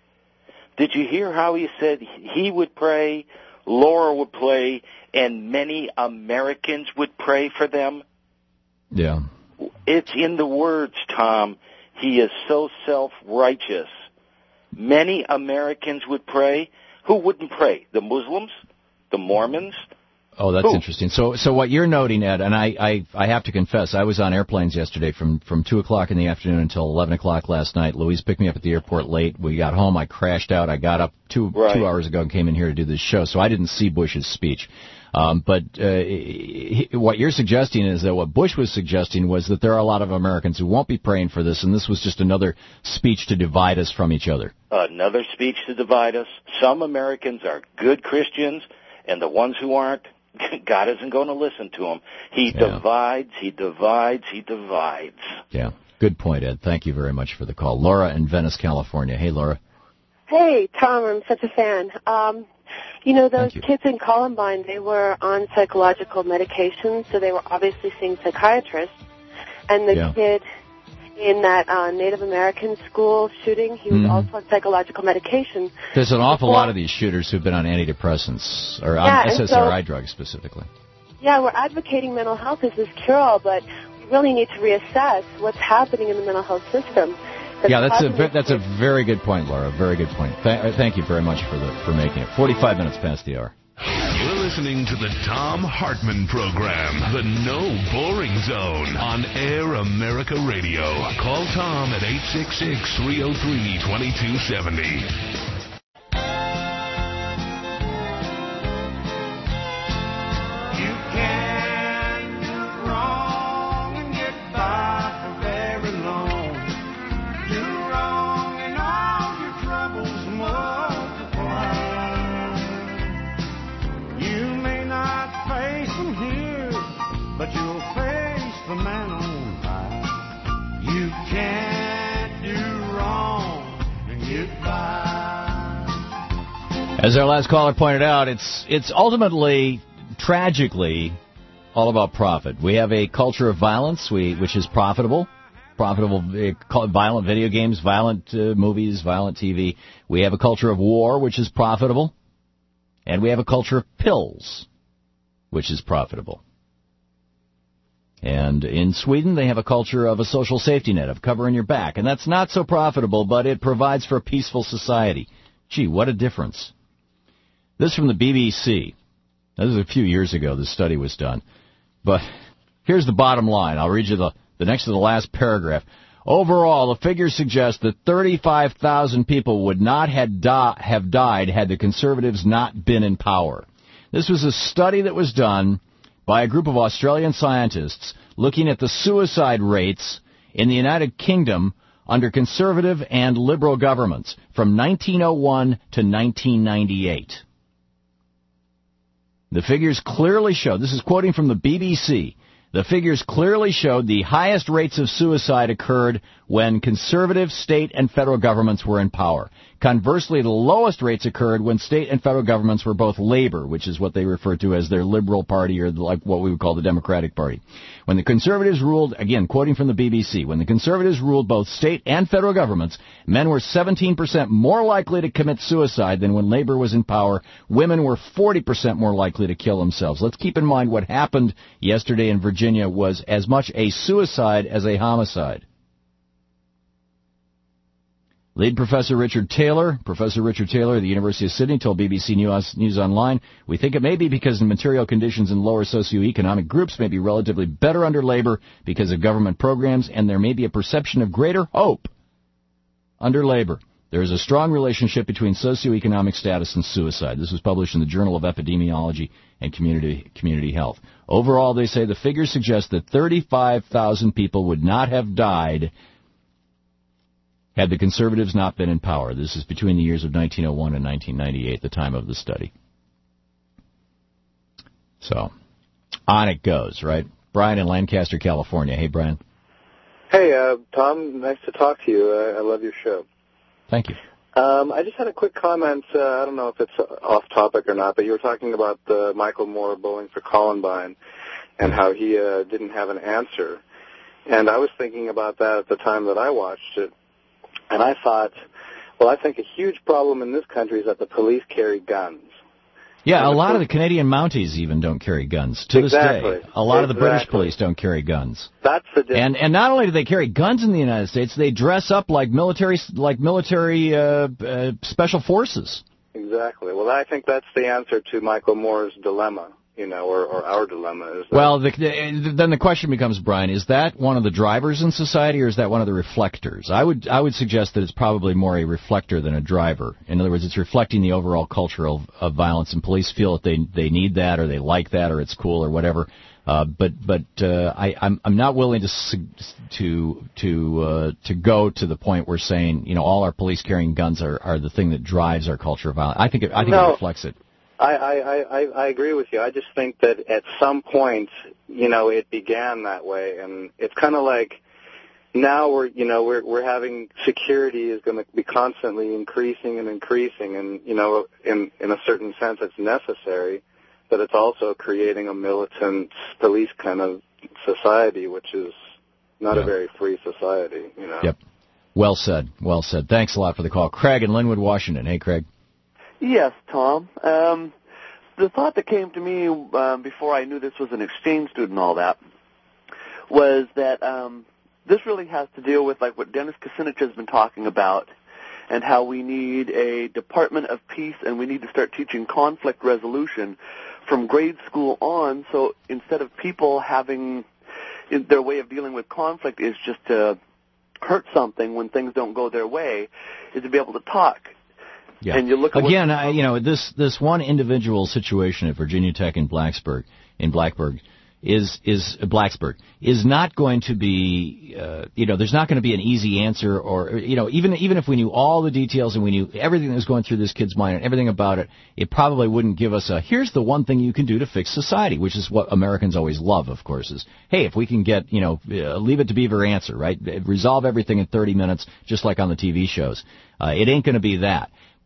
Did you hear how he said he would pray, Laura would pray, and many Americans would pray for them? Yeah. It's in the words, Tom. He is so self-righteous. Many Americans would pray. Who wouldn't pray? The Muslims? The Mormons? Oh, that's Who? interesting. So, so what you're noting, Ed, and I, I, I have to confess, I was on airplanes yesterday from, from two o'clock in the afternoon until eleven o'clock last night. Louise picked me up at the airport late. We got home. I crashed out. I got up two, right. two hours ago and came in here to do this show, so I didn't see Bush's speech. Um, but uh, he, what you're suggesting is that what Bush was suggesting was that there are a lot of Americans who won't be praying for this, and this was just another speech to divide us from each other. Another speech to divide us. Some Americans are good Christians, and the ones who aren't, God isn't going to listen to them. He yeah. divides, he divides, he divides. Yeah, good point, Ed. Thank you very much for the call. Laura in Venice, California. Hey, Laura. Hey, Tom, I'm such a fan. Um, you know, those kids in Columbine, they were on psychological medication, so they were obviously seeing psychiatrists. And the yeah. kid in that uh, Native American school shooting, he was mm-hmm. also on psychological medication. There's an awful Before, lot of these shooters who've been on antidepressants, or yeah, on S S R I so, drugs specifically. Yeah, we're advocating mental health as this cure-all, but we really need to reassess what's happening in the mental health system. That's yeah, that's a that's a very good point, Laura. Very good point. Th- thank you very much for the for making it. Forty-five minutes past the hour. You're listening to the Tom Hartman program, the No Boring Zone on Air America Radio. Call Tom at eight six six, three oh three, two two seven oh. But you'll face the man on high. You can't do wrong and get by. As our last caller pointed out, it's it's ultimately, tragically, all about profit. We have a culture of violence, we which is profitable, profitable, uh, violent video games, violent uh, movies, violent T V. We have a culture of war, which is profitable. And we have a culture of pills, which is profitable. And in Sweden, they have a culture of a social safety net, of covering your back. And that's not so profitable, but it provides for a peaceful society. Gee, what a difference. This from the B B C. Now, this is a few years ago this study was done. But here's the bottom line. I'll read you the, the next to the last paragraph. Overall, the figures suggest that thirty-five thousand people would not have, di- have died had the Conservatives not been in power. This was a study that was done by a group of Australian scientists looking at the suicide rates in the United Kingdom under Conservative and Liberal governments from nineteen oh one to nineteen ninety-eight. The figures clearly show, this is quoting from the B B C, the figures clearly showed the highest rates of suicide occurred when Conservative state and federal governments were in power. Conversely, the lowest rates occurred when state and federal governments were both Labor, which is what they refer to as their Liberal Party, or like what we would call the Democratic Party. When the Conservatives ruled, again, quoting from the B B C, when the Conservatives ruled both state and federal governments, men were seventeen percent more likely to commit suicide than when Labor was in power. Women were forty percent more likely to kill themselves. Let's keep in mind what happened yesterday in Virginia was as much a suicide as a homicide. Lead Professor Richard Taylor, Professor Richard Taylor of the University of Sydney, told B B C News, News Online, we think it may be because the material conditions in lower socioeconomic groups may be relatively better under Labor because of government programs, and there may be a perception of greater hope under Labor. There is a strong relationship between socioeconomic status and suicide. This was published in the Journal of Epidemiology and Community Community Health. Overall, they say the figures suggest that thirty-five thousand people would not have died had the Conservatives not been in power. This is between the years of nineteen oh one and nineteen ninety-eight, the time of the study. So, on it goes, right? Brian in Lancaster, California. Hey, Brian. Hey, uh, Tom. Nice to talk to you. I, I love your show. Thank you. Um, I just had a quick comment. Uh, I don't know if it's off topic or not, but you were talking about uh, Michael Moore bowling for Columbine and how he uh, didn't have an answer. And I was thinking about that at the time that I watched it. And I thought, well, I think a huge problem in this country is that the police carry guns. Yeah, a lot of the Canadian Mounties even don't carry guns to exactly. this day. A lot exactly. of the British police don't carry guns. That's the difference. And and not only do they carry guns in the United States, they dress up like military like military uh, uh, special forces. Exactly. Well, I think that's the answer to Michael Moore's dilemma. You know, or, or our dilemma is that. Well, the, the, then the question becomes, Brian, is that one of the drivers in society, or is that one of the reflectors? I would I would suggest that it's probably more a reflector than a driver. In other words, it's reflecting the overall culture of, of violence, and police feel that they they need that, or they like that, or it's cool, or whatever. Uh, but but uh, I I'm I'm not willing to to to uh, to go to the point where saying, you know, all our police carrying guns are, are the thing that drives our culture of violence. I think it, I think no. it reflects it. I, I, I, I agree with you. I just think that at some point, you know, it began that way, and it's kind of like now we're, you know, we're we're having security is going to be constantly increasing and increasing, and you know, in in a certain sense, it's necessary, but it's also creating a militant police kind of society, which is not yeah. a very free society, you know. Yep. Well said. Well said. Thanks a lot for the call, Craig in Linwood, Washington. Hey, Craig. Yes, Tom. Um, the thought that came to me um, before I knew this was an exchange student and all that was that um, this really has to deal with like what Dennis Kucinich has been talking about, and how we need a Department of Peace, and we need to start teaching conflict resolution from grade school on. So instead of people having their way of dealing with conflict is just to hurt something when things don't go their way, is to be able to talk. Yeah. And you look at Again, I, you know, this this one individual situation at Virginia Tech in Blacksburg, in Blackburg, is is uh, Blacksburg is not going to be, uh, you know, there's not going to be an easy answer, or you know, even even if we knew all the details and we knew everything that was going through this kid's mind and everything about it, it probably wouldn't give us a here's the one thing you can do to fix society, which is what Americans always love, of course, is hey, if we can get, you know, uh, leave it to Beaver answer, right, resolve everything in thirty minutes, just like on the T V shows. Uh, it ain't going to be that.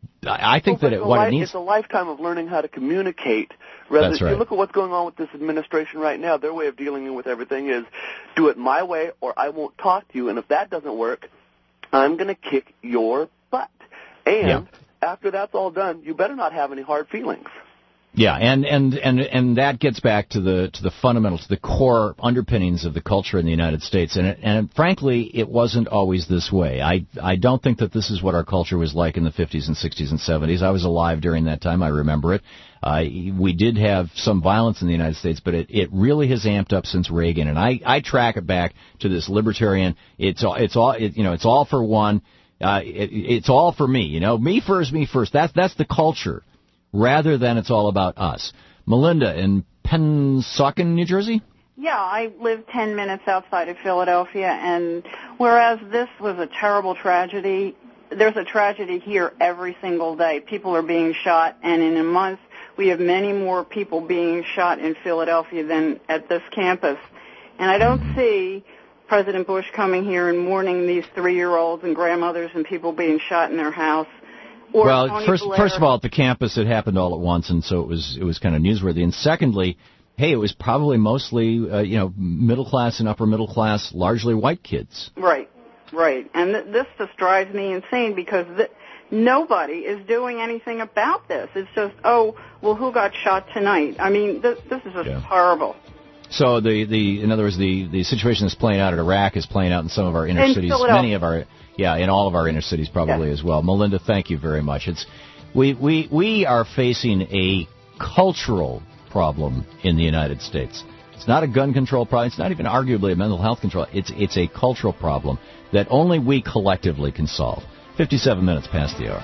I think well, that it, it's what li- it needs... It's a lifetime of learning how to communicate. Rather, That's right. You look at what's going on with this administration right now. Their way of dealing with everything is do it my way or I won't talk to you. And if that doesn't work, I'm going to kick your butt. And yeah. after that's all done, you better not have any hard feelings. Yeah, and, and, and, and that gets back to the to the fundamentals, the core underpinnings of the culture in the United States. And, it, and frankly, it wasn't always this way. I, I don't think that this is what our culture was like in the fifties and sixties and seventies. I was alive during that time. I remember it. Uh, we did have some violence in the United States, but it, it really has amped up since Reagan. And I, I track it back to this libertarian. It's all, it's all, it, you know, it's all for one. Uh, it, it's all for me. You know, me first, me first. That's that's the culture. Rather than it's all about us. Melinda in Pennsauken, New Jersey? Yeah, I live ten minutes outside of Philadelphia, and whereas this was a terrible tragedy, there's a tragedy here every single day. People are being shot, and in a month we have many more people being shot in Philadelphia than at this campus. And I don't see President Bush coming here and mourning these three-year-olds and grandmothers and people being shot in their house. Or well, Tony first, Blair. first of all, at the campus, it happened all at once, and so it was it was kind of newsworthy. And secondly, hey, it was probably mostly uh, you know middle class and upper middle class, largely white kids. Right, right, and th- this just drives me insane because th- nobody is doing anything about this. It's just, oh, well, who got shot tonight? I mean, th- this is just yeah. horrible. So the, the in other words, the, the situation that's playing out in Iraq is playing out in some of our inner in cities, many of our. Yeah, in all of our inner cities probably yeah. as well. Melinda, thank you very much. It's we, we we are facing a cultural problem in the United States. It's not a gun control problem. It's not even arguably a mental health control. It's it's a cultural problem that only we collectively can solve. fifty-seven minutes past the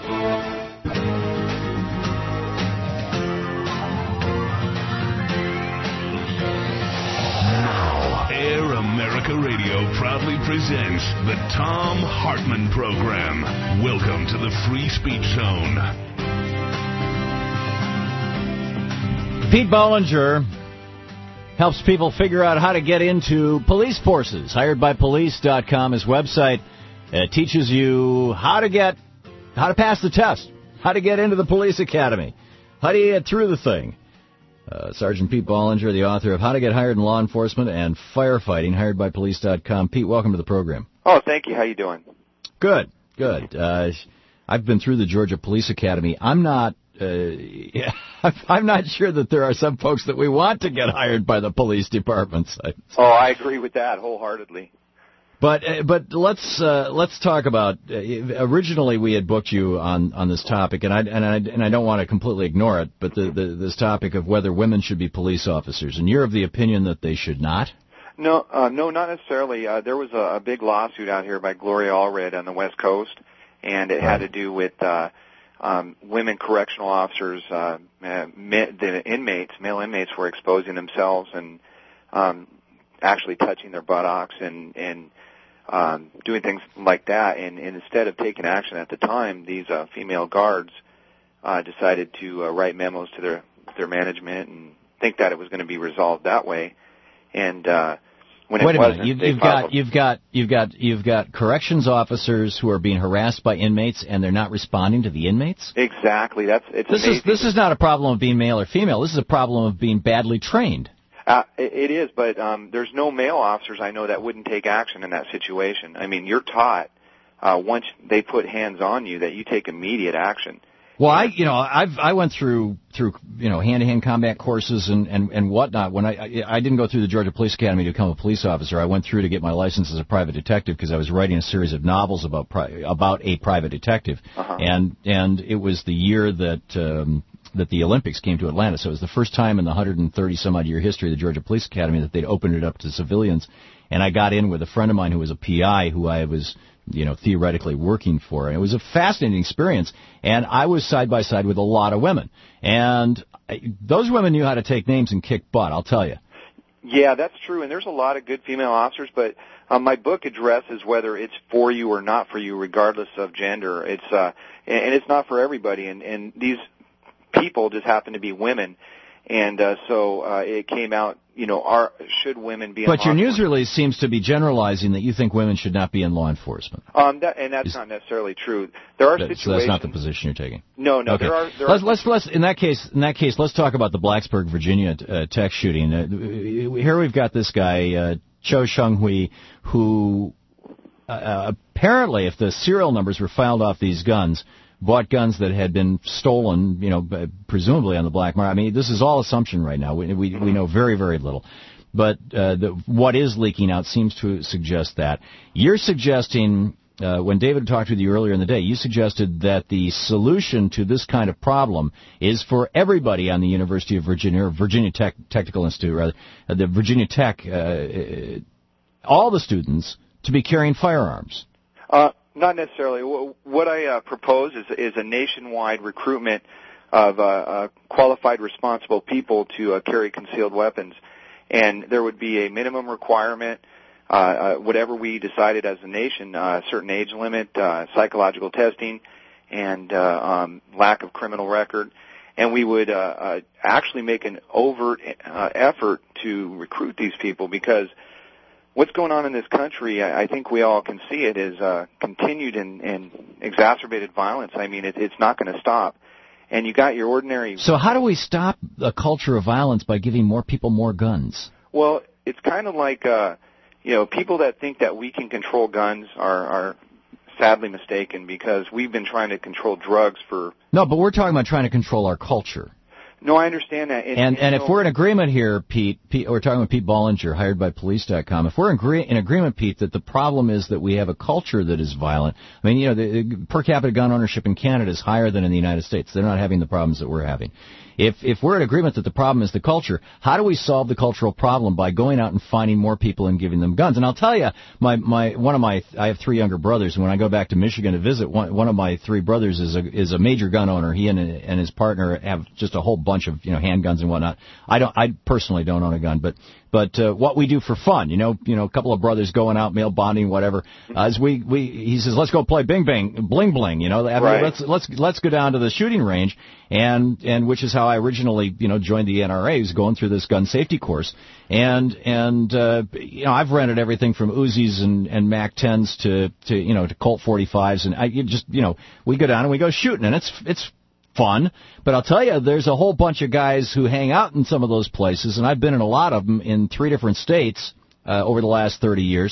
hour. America Radio proudly presents the Thom Hartmann Program. Welcome to the Free Speech Zone. Pete Bollinger helps people figure out how to get into police forces. hired by police dot com, his website, uh, teaches you how to get, how to pass the test, how to get into the police academy, how do you get through the thing. Uh, Sergeant Pete Bollinger, the author of How to Get Hired in Law Enforcement and Firefighting, hired by police dot com. Pete, welcome to the program. Oh, thank you. How you doing? Good, good. Uh, I've been through the Georgia Police Academy. I'm not, uh, yeah, I'm not sure that there are some folks that we want to get hired by the police departments. Oh, I agree with that wholeheartedly. But uh, but let's uh, let's talk about. Uh, originally, we had booked you on, on this topic, and I and I and I don't want to completely ignore it. But the, the this topic of whether women should be police officers, and you're of the opinion that they should not. No, uh, no, not necessarily. Uh, there was a, a big lawsuit out here by Gloria Allred on the West Coast, and it had to do with uh, um, women correctional officers. Uh, uh, the inmates, male inmates, were exposing themselves and um, actually touching their buttocks and and. Um, doing things like that, and, and instead of taking action at the time, these uh, female guards uh, decided to uh, write memos to their their management and think that it was going to be resolved that way. And uh, when wait it a wasn't, minute, you've, they you've got filed- you've got you've got you've got corrections officers who are being harassed by inmates, and they're not responding to the inmates. Exactly. That's it's this amazing. is this is not a problem of being male or female. This is a problem of being badly trained. Uh, it is, but um, there's no male officers I know that wouldn't take action in that situation. I mean, you're taught uh, once they put hands on you that you take immediate action. Well, I, you know, I've I went through through you know hand-to-hand combat courses and and and whatnot. When I, I I didn't go through the Georgia Police Academy to become a police officer. I went through to get my license as a private detective because I was writing a series of novels about pri- about a private detective, uh-huh. and and it was the year that. Um, that the Olympics came to Atlanta. So it was the first time in the one hundred thirty some odd year history of the Georgia Police Academy that they'd opened it up to civilians. And I got in with a friend of mine who was a P I who I was, you know, theoretically working for. And it was a fascinating experience. And I was side by side with a lot of women. And I, those women knew how to take names and kick butt, I'll tell you. Yeah, that's true. And there's a lot of good female officers, but um, my book addresses whether it's for you or not for you, regardless of gender. It's uh, and, and it's not for everybody. And, and these people just happen to be women, And uh, so uh, it came out, you know, are, should women be in But law your news enforcement? release seems to be generalizing that you think women should not be in law enforcement. Um, that, and that's Is- not necessarily true. There are That- situations. So that's not the position you're taking. No, no, Okay. there are. There let's, are let's let's in that case in that case let's talk about the Blacksburg, Virginia uh, tech shooting. Uh, here we've got this guy uh, Cho Shung Hui, who uh, apparently, if the serial numbers were filed off these guns, bought guns that had been stolen, you know, presumably on the black market. I mean, this is all assumption right now. We we, we know very very little. But uh, the, what is leaking out seems to suggest that. You're suggesting, uh, when David talked with you earlier in the day, you suggested that the solution to this kind of problem is for everybody on the University of Virginia, or Virginia Tech, Technical Institute, rather, uh, the Virginia Tech, uh, uh, all the students to be carrying firearms. Uh, not necessarily. Wh- What I uh, propose is, is a nationwide recruitment of uh, uh, qualified, responsible people to uh, carry concealed weapons. And there would be a minimum requirement, uh, uh, whatever we decided as a nation, uh, a certain age limit, uh, psychological testing, and uh, um, lack of criminal record. And we would uh, uh, actually make an overt uh, effort to recruit these people, because what's going on in this country, I, I think we all can see it, is uh, continued and, and exacerbated violence. I mean, it, it's not going to stop. And you got your ordinary... So how do we stop a culture of violence by giving more people more guns? Well, it's kind of like, uh, you know, people that think that we can control guns are, are sadly mistaken, because we've been trying to control drugs for... No, but we're talking about trying to control our culture. No, I understand that. And and, and if we're in agreement here, Pete, Pete, we're talking with Pete Bollinger, hired by police dot com. If we're in, agree, in agreement, Pete, that the problem is that we have a culture that is violent. I mean, you know, the, the per capita gun ownership in Canada is higher than in the United States. They're not having the problems that we're having. If if we're in agreement that the problem is the culture, how do we solve the cultural problem? By going out and finding more people and giving them guns. And I'll tell you, my my one of my I have three younger brothers, and when I go back to Michigan to visit, one one of my three brothers is a is a major gun owner. He and and his partner have just a whole bunch of, you know, handguns and whatnot. I don't I personally don't own a gun, but but uh, what we do for fun, you know, you know, a couple of brothers going out mail bonding, whatever. Uh, as we we he says, let's go play bing bang bling bling, you know, I mean, Right. let's let's let's go down to the shooting range, and and which is how I originally, you know, joined the N R A, was going through this gun safety course, and and uh, you know, I've rented everything from Uzis and and Mac tens to to you know to Colt forty-fives, and I you just you know we go down and we go shooting, and it's it's fun. But I'll tell you, there's a whole bunch of guys who hang out in some of those places, and I've been in a lot of them in three different states uh, over the last thirty years,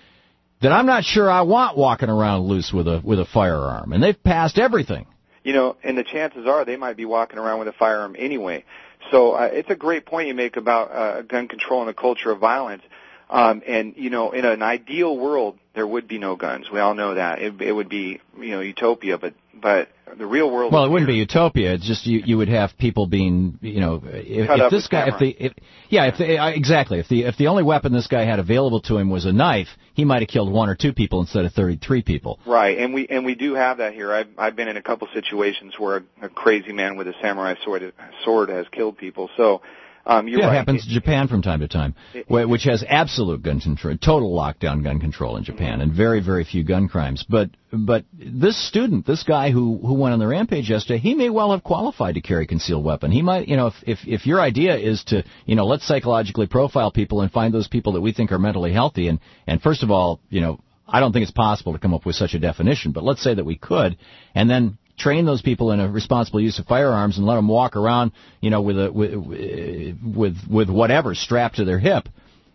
that I'm not sure I want walking around loose with a with a firearm, and they've passed everything. You know, and the chances are they might be walking around with a firearm anyway. So uh, it's a great point you make about uh, gun control and the culture of violence. Um, and, you know, in an ideal world, there would be no guns. We all know that. It, it would be, you know, utopia, but but the real world... Well, it wouldn't be utopia. It's just you, you would have people being, you know, if, Cut if up this with guy, if camera. the, if, yeah, if the, uh, exactly. If the if the only weapon this guy had available to him was a knife, he might have killed one or two people instead of thirty-three people. Right, and we and we do have that here. I've I've been in a couple situations where a, a crazy man with a samurai sword sword has killed people. So um, you're yeah, right. it happens in Japan from time to time, wh- which has absolute gun control, total lockdown gun control in Japan, and very, very few gun crimes. But but this student, this guy who who went on the rampage yesterday, he may well have qualified to carry a concealed weapon. He might, you know, if if, if your idea is to, you know, let's psychologically profile people and find those people that we think are mentally healthy, and and first of all, you know, I don't think it's possible to come up with such a definition, but let's say that we could, and then train those people in a responsible use of firearms and let them walk around, you know, with a with with, with whatever strapped to their hip.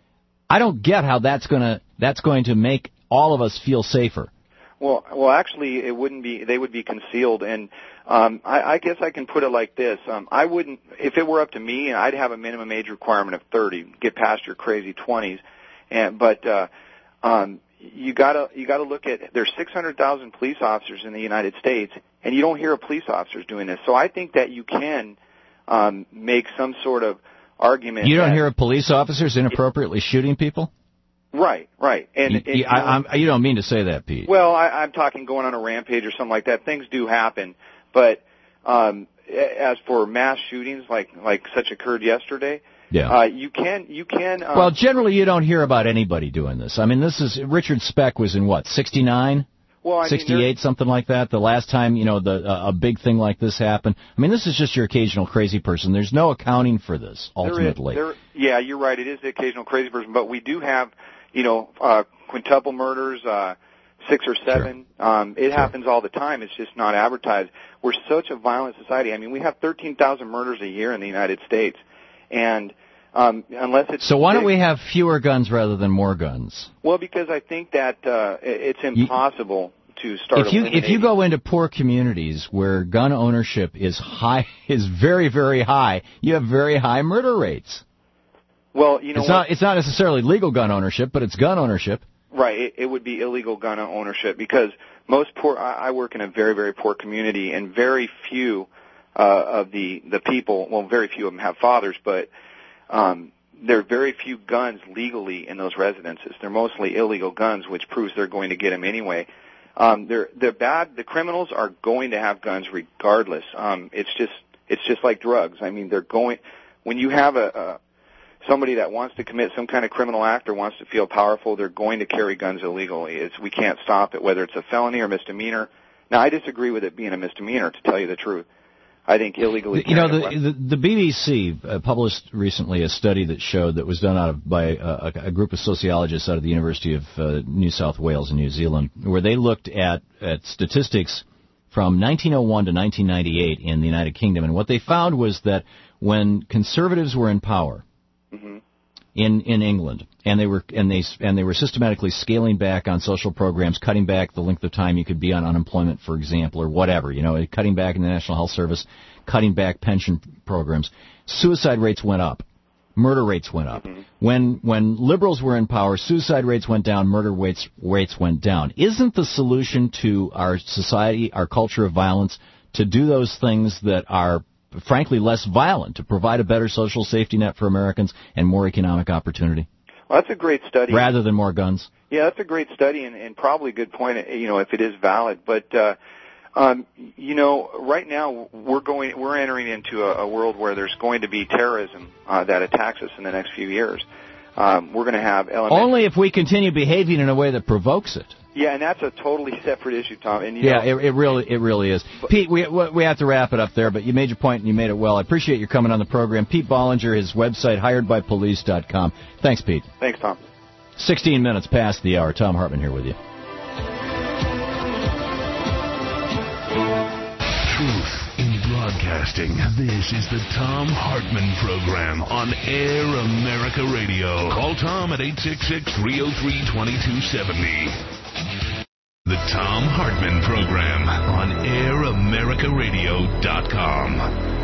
I don't get how that's gonna that's going to make all of us feel safer. Well, well, actually, it wouldn't be. They would be concealed, and um, I, I guess I can put it like this: um, I wouldn't, if it were up to me, I'd have a minimum age requirement of thirty. Get past your crazy twenties, and but uh, um, you gotta you gotta look at. There's six hundred thousand police officers in the United States, and you don't hear of police officers doing this. So I think that you can um, make some sort of argument. You don't that, hear of police officers inappropriately shooting people? Right, right, and, you, and you, I, I'm, you don't mean to say that, Pete. Well, I, I'm talking going on a rampage or something like that. Things do happen, but um, as for mass shootings like like such occurred yesterday, yeah, uh, you can you can. Um, well, generally, you don't hear about anybody doing this. I mean, this is Richard Speck was in what sixty-nine. Well, I sixty-eight, mean, something like that. The last time, you know, the uh, a big thing like this happened. I mean, this is just your occasional crazy person. There's no accounting for this, ultimately. There is, there, yeah, you're right. It is the occasional crazy person, but we do have, you know, uh, quintuple murders, uh, six or seven. Sure. Um, it sure. happens all the time. It's just not advertised. We're such a violent society. I mean, we have thirteen thousand murders a year in the United States, and um, unless it's so, why don't we have fewer guns rather than more guns? Well, because I think that uh, it's impossible you, to start. If you if you go into poor communities where gun ownership is high, is very very high, you have very high murder rates. Well, you know, it's what? not it's not necessarily legal gun ownership, but it's gun ownership. Right, it, it would be illegal gun ownership because most poor. I, I work in a very, very poor community, and very few uh, of the the people. Well, very few of them have fathers, but um, there are very few guns legally in those residences. They're mostly illegal guns, which proves they're going to get them anyway. Um, they're the bad. The criminals are going to have guns regardless. Um, it's just it's just like drugs. I mean, they're going when you have a. a somebody that wants to commit some kind of criminal act or wants to feel powerful, they're going to carry guns illegally. It's, we can't stop it, whether it's a felony or misdemeanor. Now, I disagree with it being a misdemeanor, to tell you the truth. I think illegally. You know, the, the the B B C uh, published recently a study that showed that was done out of by a, a group of sociologists out of the University of uh, New South Wales in New Zealand, where they looked at at statistics from nineteen oh one to nineteen ninety-eight in the United Kingdom, and what they found was that when conservatives were in power. Mm-hmm. In in England, and they were and they and they were systematically scaling back on social programs, cutting back the length of time you could be on unemployment, for example, or whatever. You know, cutting back in the National Health Service, cutting back pension programs. Suicide rates went up, murder rates went up. Mm-hmm. When when liberals were in power, suicide rates went down, murder rates rates went down. Isn't the solution to our society, our culture of violence, to do those things that are frankly less violent, to provide a better social safety net for Americans and more economic opportunity? Well, that's a great study. Rather than more guns? Yeah, that's a great study and, and probably a good point, you know, if it is valid. But, uh, um, you know, right now we're going, we're entering into a, a world where there's going to be terrorism uh, that attacks us in the next few years. Um, we're going to have elementary... Only if we continue behaving in a way that provokes it. Yeah, and that's a totally separate issue, Tom. And you yeah, know, it, it really, it really is. But, Pete, we we have to wrap it up there, but you made your point and you made it well. I appreciate you coming on the program. Pete Bollinger, his website, hired by police dot com. Thanks, Pete. Thanks, Tom. Sixteen minutes past the hour. Tom Hartman here with you. Truth in broadcasting. This is the Tom Hartman Program on Air America Radio. Call Tom at eight six six, three oh three, two two seven oh. The Tom Hartman Program on air america radio dot com.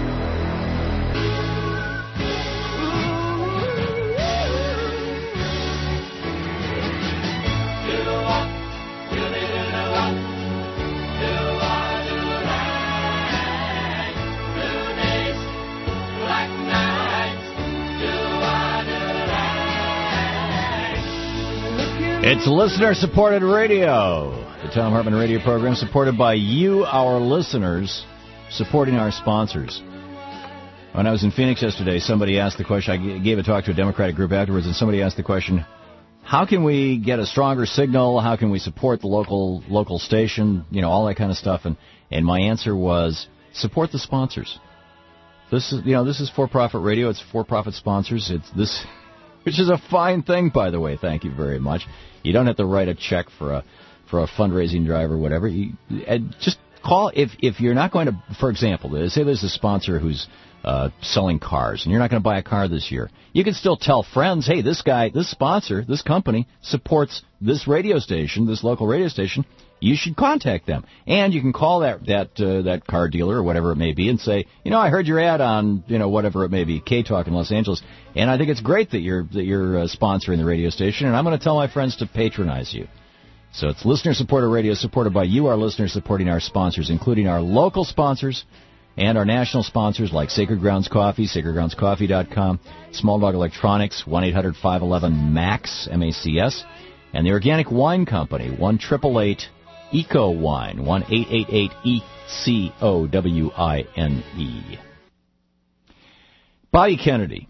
It's listener-supported radio. The Tom Hartman Radio Program, supported by you, our listeners, supporting our sponsors. When I was in Phoenix yesterday, somebody asked the question, I gave a talk to a Democratic group afterwards, and somebody asked the question, how can we get a stronger signal? How can we support the local local station? You know, all that kind of stuff. And, and my answer was, support the sponsors. This is, you know, this is for-profit radio. It's for-profit sponsors. It's this, which is a fine thing, by the way. Thank you very much. You don't have to write a check for a for a fundraising drive or whatever. You, just call if if you're not going to, for example, say there's a sponsor who's uh, selling cars and you're not going to buy a car this year. You can still tell friends, hey, this guy, this sponsor, this company supports this radio station, this local radio station. You should contact them, and you can call that that uh, that car dealer or whatever it may be and say, you know, I heard your ad on, you know, whatever it may be, K-Talk in Los Angeles, and I think it's great that you're that you're uh, sponsoring the radio station, and I'm going to tell my friends to patronize you. So it's listener-supported radio, supported by you, our listeners, supporting our sponsors, including our local sponsors and our national sponsors like Sacred Grounds Coffee, sacred grounds coffee dot com, Small Dog Electronics, one eight hundred five one one MAX, M A C S, and the Organic Wine Company, one eight eight eight Eco Wine, one eight eight eight E C O W I N E. Bobby Kennedy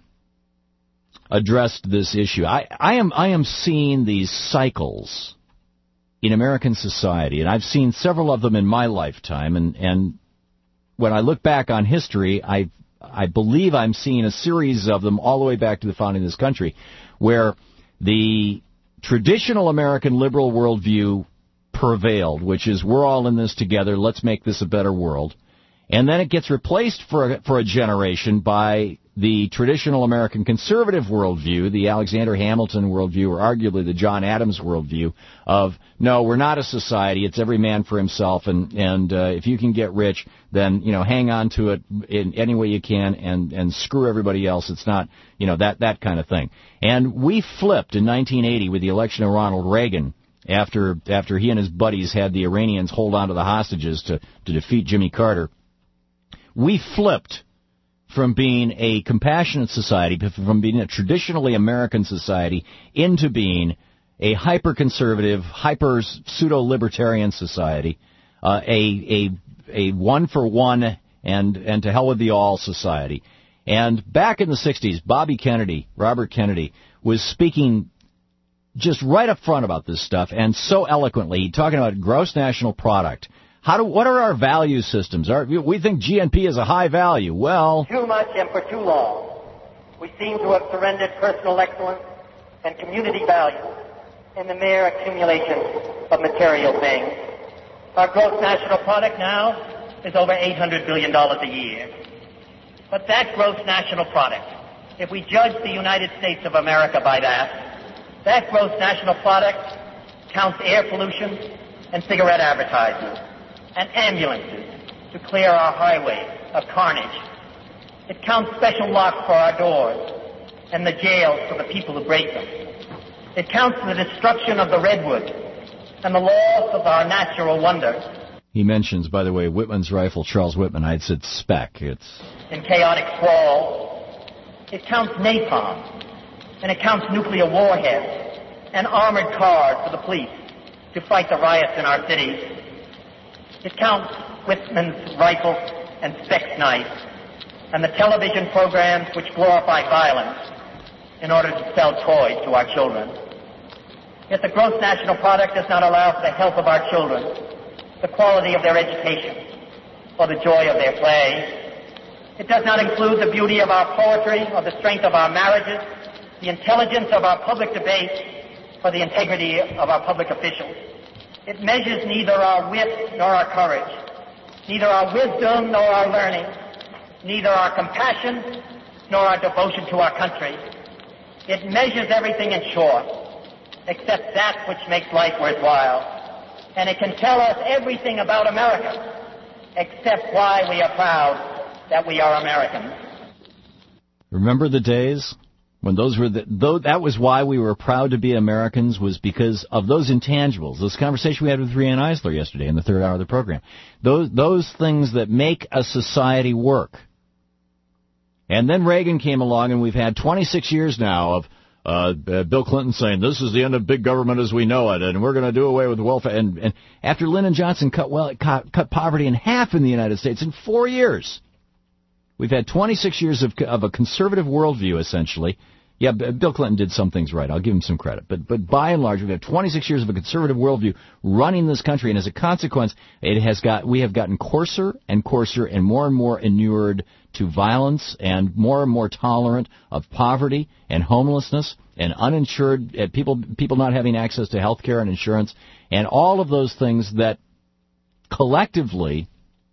addressed this issue. I, I am I am seeing these cycles in American society, and I've seen several of them in my lifetime, and, and when I look back on history, I I believe I'm seeing a series of them all the way back to the founding of this country, where the traditional American liberal worldview prevailed, which is we're all in this together, let's make this a better world. And then it gets replaced for a, for a generation by the traditional American conservative worldview, the Alexander Hamilton worldview, or arguably the John Adams worldview of, no, we're not a society, it's every man for himself, and, and uh, if you can get rich, then, you know, hang on to it in any way you can and, and screw everybody else. It's not, you know, that, that kind of thing. And we flipped in nineteen eighty with the election of Ronald Reagan after after he and his buddies had the Iranians hold on to the hostages to, to defeat Jimmy Carter. We flipped from being a compassionate society, from being a traditionally American society, into being a hyper-conservative, hyper-pseudo-libertarian society, uh, a, a, a one-for-one and, and to hell with the all society. And back in the sixties, Bobby Kennedy, Robert Kennedy, was speaking just right up front about this stuff, and so eloquently, talking about gross national product. How do, what are our value systems? Our, we think G N P is a high value. Well, too much and for too long, we seem to have surrendered personal excellence and community value in the mere accumulation of material things. Our gross national product now is over eight hundred billion dollars a year. But that gross national product, if we judge the United States of America by that, that gross national product counts air pollution and cigarette advertisements and ambulances to clear our highways of carnage. It counts special locks for our doors and the jails for the people who break them. It counts the destruction of the redwoods and the loss of our natural wonders. He mentions, by the way, Whitman's rifle, Charles Whitman. I had said spec. It's in chaotic sprawl. It counts napalm, and it counts nuclear warheads and armored cars for the police to fight the riots in our cities. It counts Whitman's rifle and Speck's knife and the television programs which glorify violence in order to sell toys to our children. Yet the gross national product does not allow for the health of our children, the quality of their education, or the joy of their play. It does not include the beauty of our poetry or the strength of our marriages, the intelligence of our public debate, or the integrity of our public officials. It measures neither our wit nor our courage, neither our wisdom nor our learning, neither our compassion nor our devotion to our country. It measures everything in short, except that which makes life worthwhile. And it can tell us everything about America, except why we are proud that we are Americans. Remember the days when those were the, though that was why we were proud to be Americans, was because of those intangibles. This conversation we had with Rianne Eisler yesterday in the third hour of the program. Those those things that make a society work. And then Reagan came along, and we've had twenty-six years now of uh, uh, Bill Clinton saying this is the end of big government as we know it, and we're going to do away with welfare. And, and after Lyndon Johnson cut well cut, cut poverty in half in the United States in four years, we've had twenty-six years of of a conservative worldview, essentially. Yeah, Bill Clinton did some things right. I'll give him some credit. But but by and large, we've had twenty-six years of a conservative worldview running this country, and as a consequence, it has got we have gotten coarser and coarser and more and more inured to violence and more and more tolerant of poverty and homelessness and uninsured uh, people people not having access to health care and insurance and all of those things that collectively.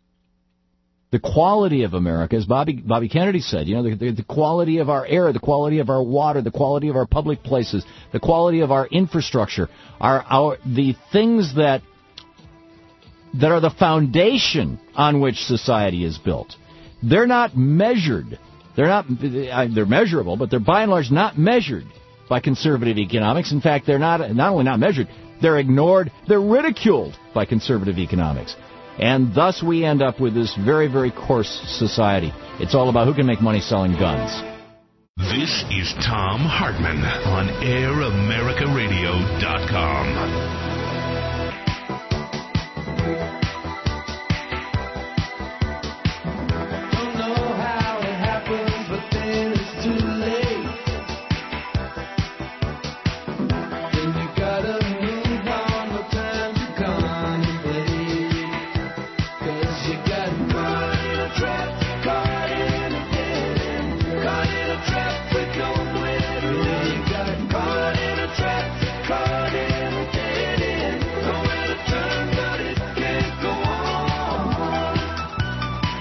The quality of America, as Bobby Bobby Kennedy said, you know, the, the, the quality of our air, the quality of our water, the quality of our public places, the quality of our infrastructure, our our the things that that are the foundation on which society is built. They're not measured. They're not they're measurable, but they're by and large not measured by conservative economics. In fact, they're not not only not measured, they're ignored, they're ridiculed by conservative economics. And thus we end up with this very, very coarse society. It's all about who can make money selling guns. This is Thom Hartmann on air america radio dot com. Then you gotta move on, no time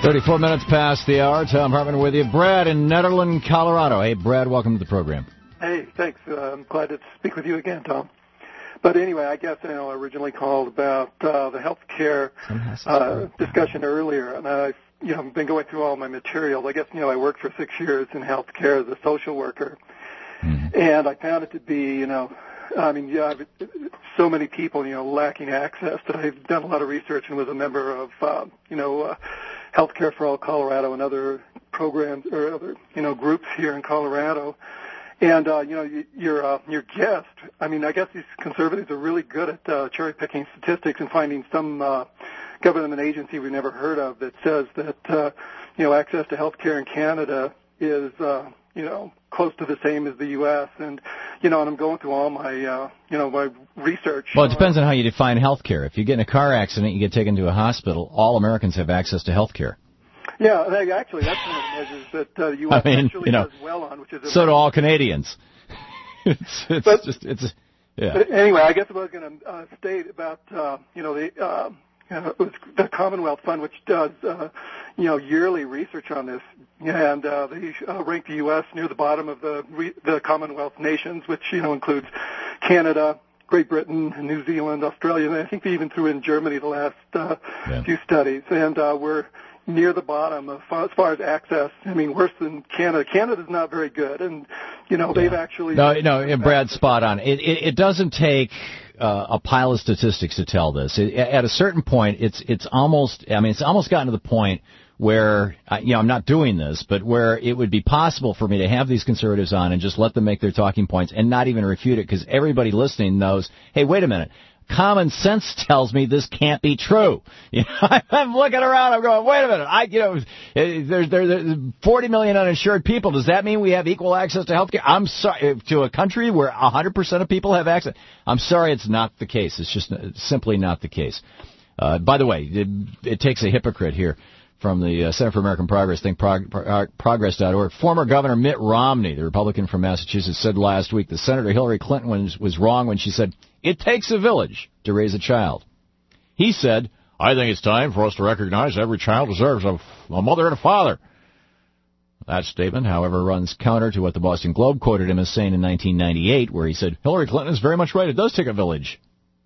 thirty-four minutes past the hour. Tom Hartman with you. Brad in Nederland, Colorado. Hey, Brad, welcome to the program. Hey, thanks. Uh, I'm glad to speak with you again, Tom. But anyway, I guess you know, I originally called about uh, the health care uh, discussion earlier, and I've you know, been going through all my materials. I guess, you know, I worked for six years in health care as a social worker, mm-hmm. and I found it to be, you know, I mean, yeah, so many people, you know, lacking access that I've done a lot of research and was a member of, uh, you know, uh, Healthcare for All Colorado and other programs or other, you know, groups here in Colorado. And, uh, you know, your, uh, your guest, I mean, I guess these conservatives are really good at uh, cherry-picking statistics and finding some uh, government agency we've never heard of that says that, uh, you know, access to health care in Canada is, uh, you know, close to the same as the U S. And, you know, and I'm going through all my, uh, you know, my research. Well, it depends on how you define health care. If you get in a car accident, you get taken to a hospital, all Americans have access to health care. Yeah, actually, that's one of the measures that uh, the U S I mean, actually you know, does well on, which is a so do all Canadians. it's it's but, just it's yeah. But anyway, I guess what I was going to uh, state about uh, you know the uh, you know, it was the Commonwealth Fund, which does uh, you know yearly research on this, and uh, they uh, rank the U S near the bottom of the re- the Commonwealth nations, which you know includes Canada, Great Britain, New Zealand, Australia, and I think they even threw in Germany the last uh, yeah. few studies, and uh, we're near the bottom of, as far as access. I mean, worse than Canada. Canada's not very good, and you know they've yeah. actually. No, no, Brad's spot on. It it, it doesn't take uh, a pile of statistics to tell this. It, at a certain point, it's it's almost. I mean, it's almost gotten to the point where you know I'm not doing this, but where it would be possible for me to have these conservatives on and just let them make their talking points and not even refute it, because everybody listening knows, hey, wait a minute. Common sense tells me this can't be true. You know, I'm looking around. I'm going, wait a minute. I, you know, there's there's forty million uninsured people. Does that mean we have equal access to health care? I'm sorry, to a country where one hundred percent of people have access. I'm sorry, it's not the case. It's just simply not the case. Uh, by the way, it, it takes a hypocrite here. From the uh, Center for American Progress, think prog- prog- progress dot org. Former Governor Mitt Romney, the Republican from Massachusetts, said last week that Senator Hillary Clinton was, was wrong when she said, it takes a village to raise a child. He said, I think it's time for us to recognize every child deserves a, a mother and a father. That statement, however, runs counter to what the Boston Globe quoted him as saying in nineteen ninety-eight, where he said, Hillary Clinton is very much right. It does take a village.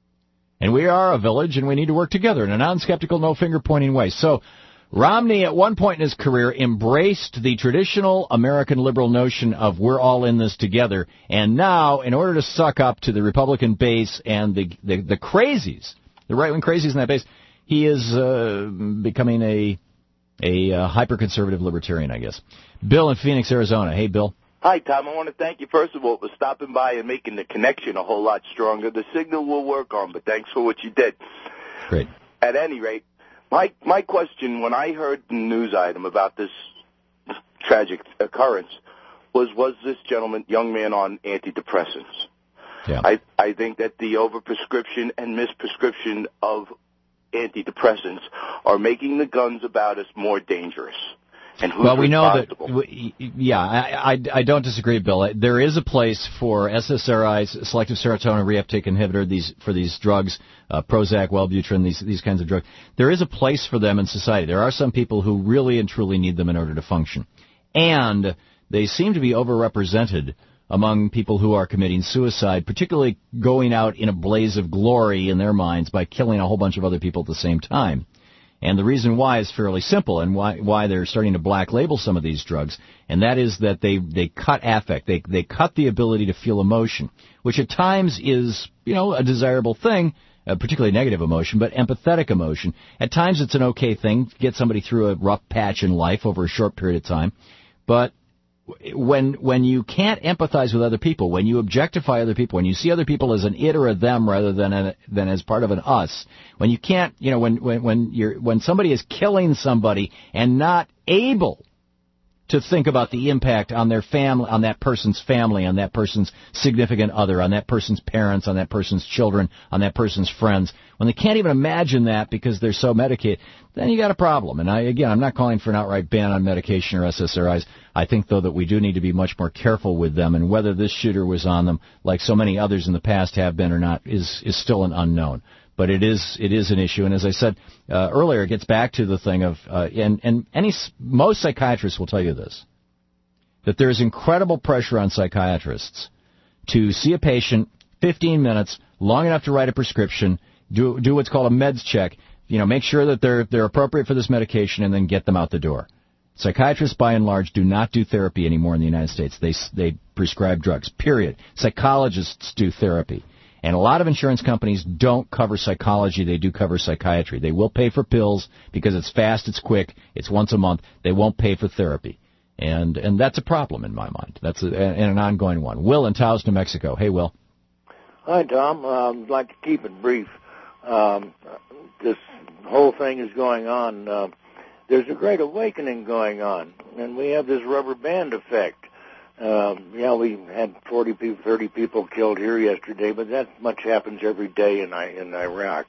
And we are a village, and we need to work together in a non-skeptical, no-finger-pointing way. So, Romney, at one point in his career, embraced the traditional American liberal notion of we're all in this together, and now, in order to suck up to the Republican base and the the, the crazies, the right-wing crazies in that base, he is uh, becoming a a uh, hyper-conservative libertarian, I guess. Bill in Phoenix, Arizona. Hey, Bill. Hi, Tom. I want to thank you, first of all, for stopping by and making the connection a whole lot stronger. The signal will work on, but thanks for what you did. Great. At any rate, My my question when I heard the news item about this tragic occurrence was, was this gentleman, young man, on antidepressants? Yeah. I, I think that the overprescription and misprescription of antidepressants are making the guns about us more dangerous. And who's well, we know that, responsible? yeah, I, I, I don't disagree, Bill. There is a place for S S R Is, selective serotonin reuptake inhibitor, these for these drugs, uh, Prozac, Wellbutrin, these these kinds of drugs. There is a place for them in society. There are some people who really and truly need them in order to function. And they seem to be overrepresented among people who are committing suicide, particularly going out in a blaze of glory in their minds by killing a whole bunch of other people at the same time. And the reason why is fairly simple, and why why they're starting to black label some of these drugs, and that is that they they cut affect, they they cut the ability to feel emotion, which at times is, you know, a desirable thing, uh, particularly negative emotion, but empathetic emotion. At times it's an okay thing to get somebody through a rough patch in life over a short period of time, but when when you can't empathize with other people, when you objectify other people, when you see other people as an it or a them rather than a, than as part of an us, when you can't, you know, when when when you're when somebody is killing somebody and not able to think about the impact on their family, on that person's family, on that person's significant other, on that person's parents, on that person's children, on that person's friends, when they can't even imagine that because they're so medicated, then you got a problem. And I, again, I'm not calling for an outright ban on medication or S S R Is. I think, though, that we do need to be much more careful with them, and whether this shooter was on them, like so many others in the past have been or not, is is still an unknown. but it is it is an issue. And as I said uh, earlier, it gets back to the thing of, uh, and, and any most psychiatrists will tell you this, that there's incredible pressure on psychiatrists to see a patient fifteen minutes, long enough to write a prescription, do do what's called a meds check, you know, make sure that they're they're appropriate for this medication, and then get them out the door. Psychiatrists, by and large, do not do therapy anymore in the United States. They they prescribe drugs, period. Psychologists do therapy. And a lot of insurance companies don't cover psychology. They do cover psychiatry. They will pay for pills because it's fast, it's quick, it's once a month. They won't pay for therapy. And and that's a problem in my mind. That's a, and an ongoing one. Will in Taos, New Mexico. Hey, Will. Hi, Tom. Um, I'd like to keep it brief. Um, this whole thing is going on. Uh, there's a great awakening going on, and we have this rubber band effect. Um, yeah, we had forty people, thirty people killed here yesterday, but that much happens every day in in Iraq.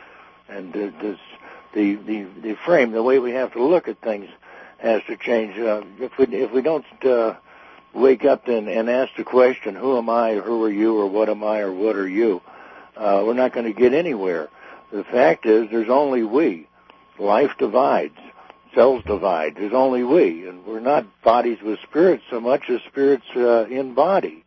And uh, this, the the the frame, the way we have to look at things, has to change. Uh, if we if we don't uh, wake up and, and ask the question, who am I, or who are you, or what am I, or what are you, uh, we're not going to get anywhere. The fact is, there's only we. Life divides. Cells divide. There's only we, and we're not bodies with spirits so much as spirits uh, in body.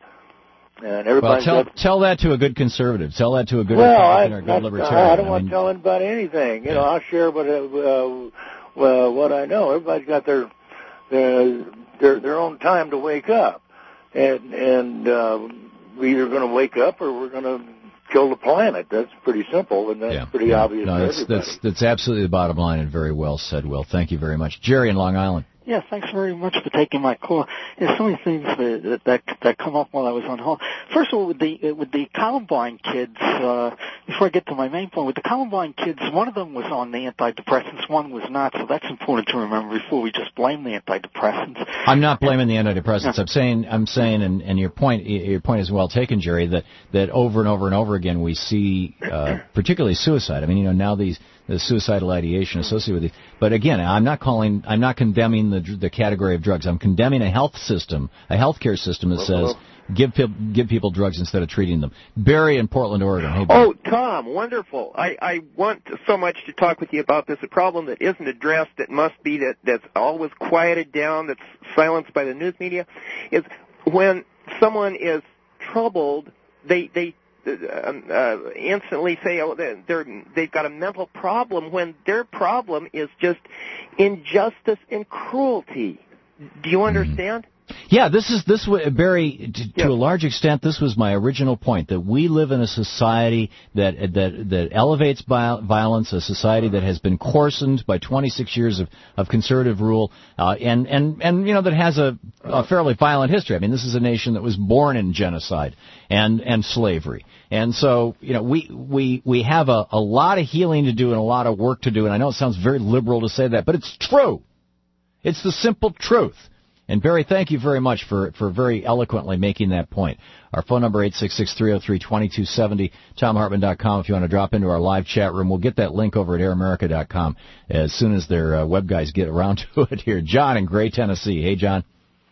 And everybody. Well, tell, tell that to a good conservative. Tell that to a good well, Republican I, or a good libertarian. I don't I want mean, to tell anybody anything. You yeah. know, I'll share what uh, well, what I know. Everybody's got their their their, their own time to wake up, and and uh, we're either going to wake up or we're going to kill the planet. That's pretty simple, and that's yeah. pretty yeah. obvious no, to that's, everybody. That's, that's absolutely the bottom line, and very well said, Will. Thank you very much. Jerry in Long Island. Yeah, thanks very much for taking my call. There's so many things that that, that come up while I was on hold. First of all, with the with the Columbine kids, uh, before I get to my main point, with the Columbine kids, one of them was on the antidepressants, one was not, so that's important to remember before we just blame the antidepressants. I'm not blaming the antidepressants. Yeah. I'm saying, I'm saying, and, and your point, your point is well taken, Jerry, that, that over and over and over again we see, uh, particularly suicide. I mean, you know, now these the suicidal ideation associated with it. But again, I'm not calling, I'm not condemning the the category of drugs. I'm condemning a health system, a healthcare system that says give people give people drugs instead of treating them. Barry in Portland, Oregon. Hey, oh, Tom, wonderful. I, I want so much to talk with you about this. A problem that isn't addressed, that must be, that that's always quieted down, that's silenced by the news media, is when someone is troubled, they they Um, uh, instantly say, oh, they're, they're, they've got a mental problem, when their problem is just injustice and cruelty. Do you understand? Yeah, this is this Barry. To, yeah. to a large extent, this was my original point, that we live in a society that that that elevates violence, a society that has been coarsened by twenty-six years of, of conservative rule, uh, and and and you know that has a, a fairly violent history. I mean, this is a nation that was born in genocide and and slavery, and so you know we we we have a, a lot of healing to do and a lot of work to do. And I know it sounds very liberal to say that, but it's true. It's the simple truth. And Barry, thank you very much for, for very eloquently making that point. Our phone number, eight six six, three oh three, two two seven oh, tom hartman dot com if you want to drop into our live chat room. We'll get that link over at air america dot com as soon as their uh, web guys get around to it here. John in Gray, Tennessee. Hey, John.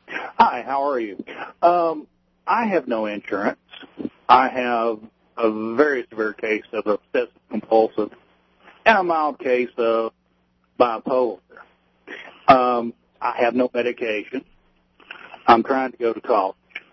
Hi, how are you? Um, I have no insurance. I have a very severe case of obsessive-compulsive and a mild case of bipolar. Um, I have no medication. I'm trying to go to college.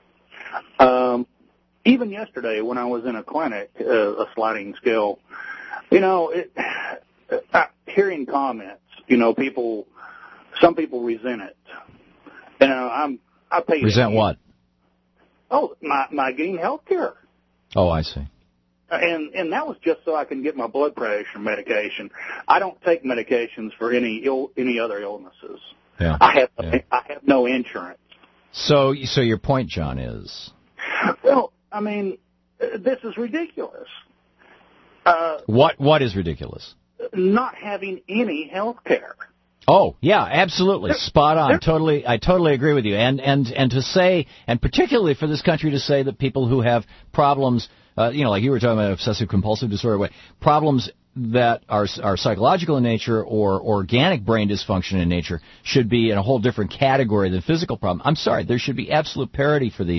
Um, even yesterday when I was in a clinic, uh, a sliding scale, you know, it, uh, hearing comments, you know, people, some people resent it. You know, I'm, I pay. Resent what? Oh, my, my getting health care. Oh, I see. And and that was just so I can get my blood pressure medication. I don't take medications for any ill, any other illnesses. Yeah. I have yeah. I have no insurance. So so your point, John, is? Well, I mean, this is ridiculous. Uh, what what is ridiculous? Not having any health care. Oh, yeah, absolutely. Spot on. Totally, I totally agree with you. And, and, and to say, and particularly for this country to say that people who have problems, uh, you know, like you were talking about obsessive compulsive disorder, problems that are, are psychological in nature or organic brain dysfunction in nature should be in a whole different category than physical problem. I'm sorry, there should be absolute parity for these.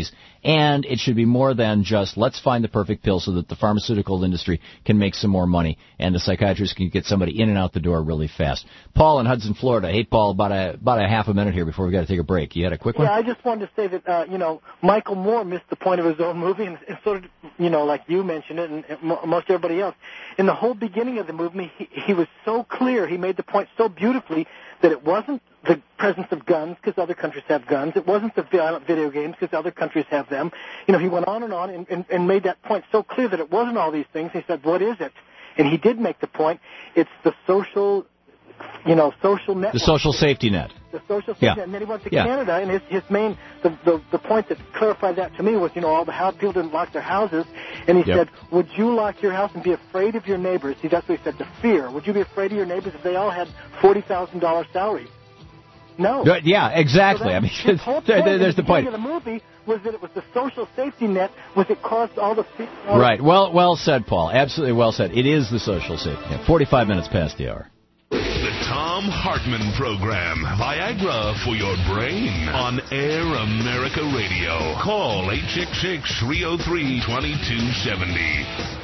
And it should be more than just, let's find the perfect pill so that the pharmaceutical industry can make some more money and the psychiatrist can get somebody in and out the door really fast. Paul in Hudson, Florida. Hey, Paul, about a about a half a minute here before we got to take a break. You had a quick one? Yeah, I just wanted to say that, uh, you know, Michael Moore missed the point of his own movie, and, and sort of, you know, like you mentioned it, and, and most everybody else. In the whole beginning of the movie, he, he was so clear, he made the point so beautifully that it wasn't the presence of guns because other countries have guns. It wasn't the violent video games because other countries have them. You know, he went on and on and, and, and made that point so clear that it wasn't all these things. He said, what is it? And he did make the point. It's the social, you know, social network. The social safety net. The social safety yeah. net. And then he went to yeah. Canada, and his, his main, the, the, the point that clarified that to me was, you know, all the house people didn't lock their houses. And he yep. said, would you lock your house and be afraid of your neighbors? See, that's what he said, the fear. Would you be afraid of your neighbors if they all had forty thousand dollars salaries? No. Yeah, exactly. So I mean, his whole there, point there's the the point. Of the movie was that it was the social safety net, was it caused all the fear. All right. Well, well said, Paul. Absolutely well said. It is the social safety net. Forty-five minutes past the hour. The Tom Hartman Program. Viagra for your brain on Air America Radio. Call eight six six, three oh three, two two seven oh.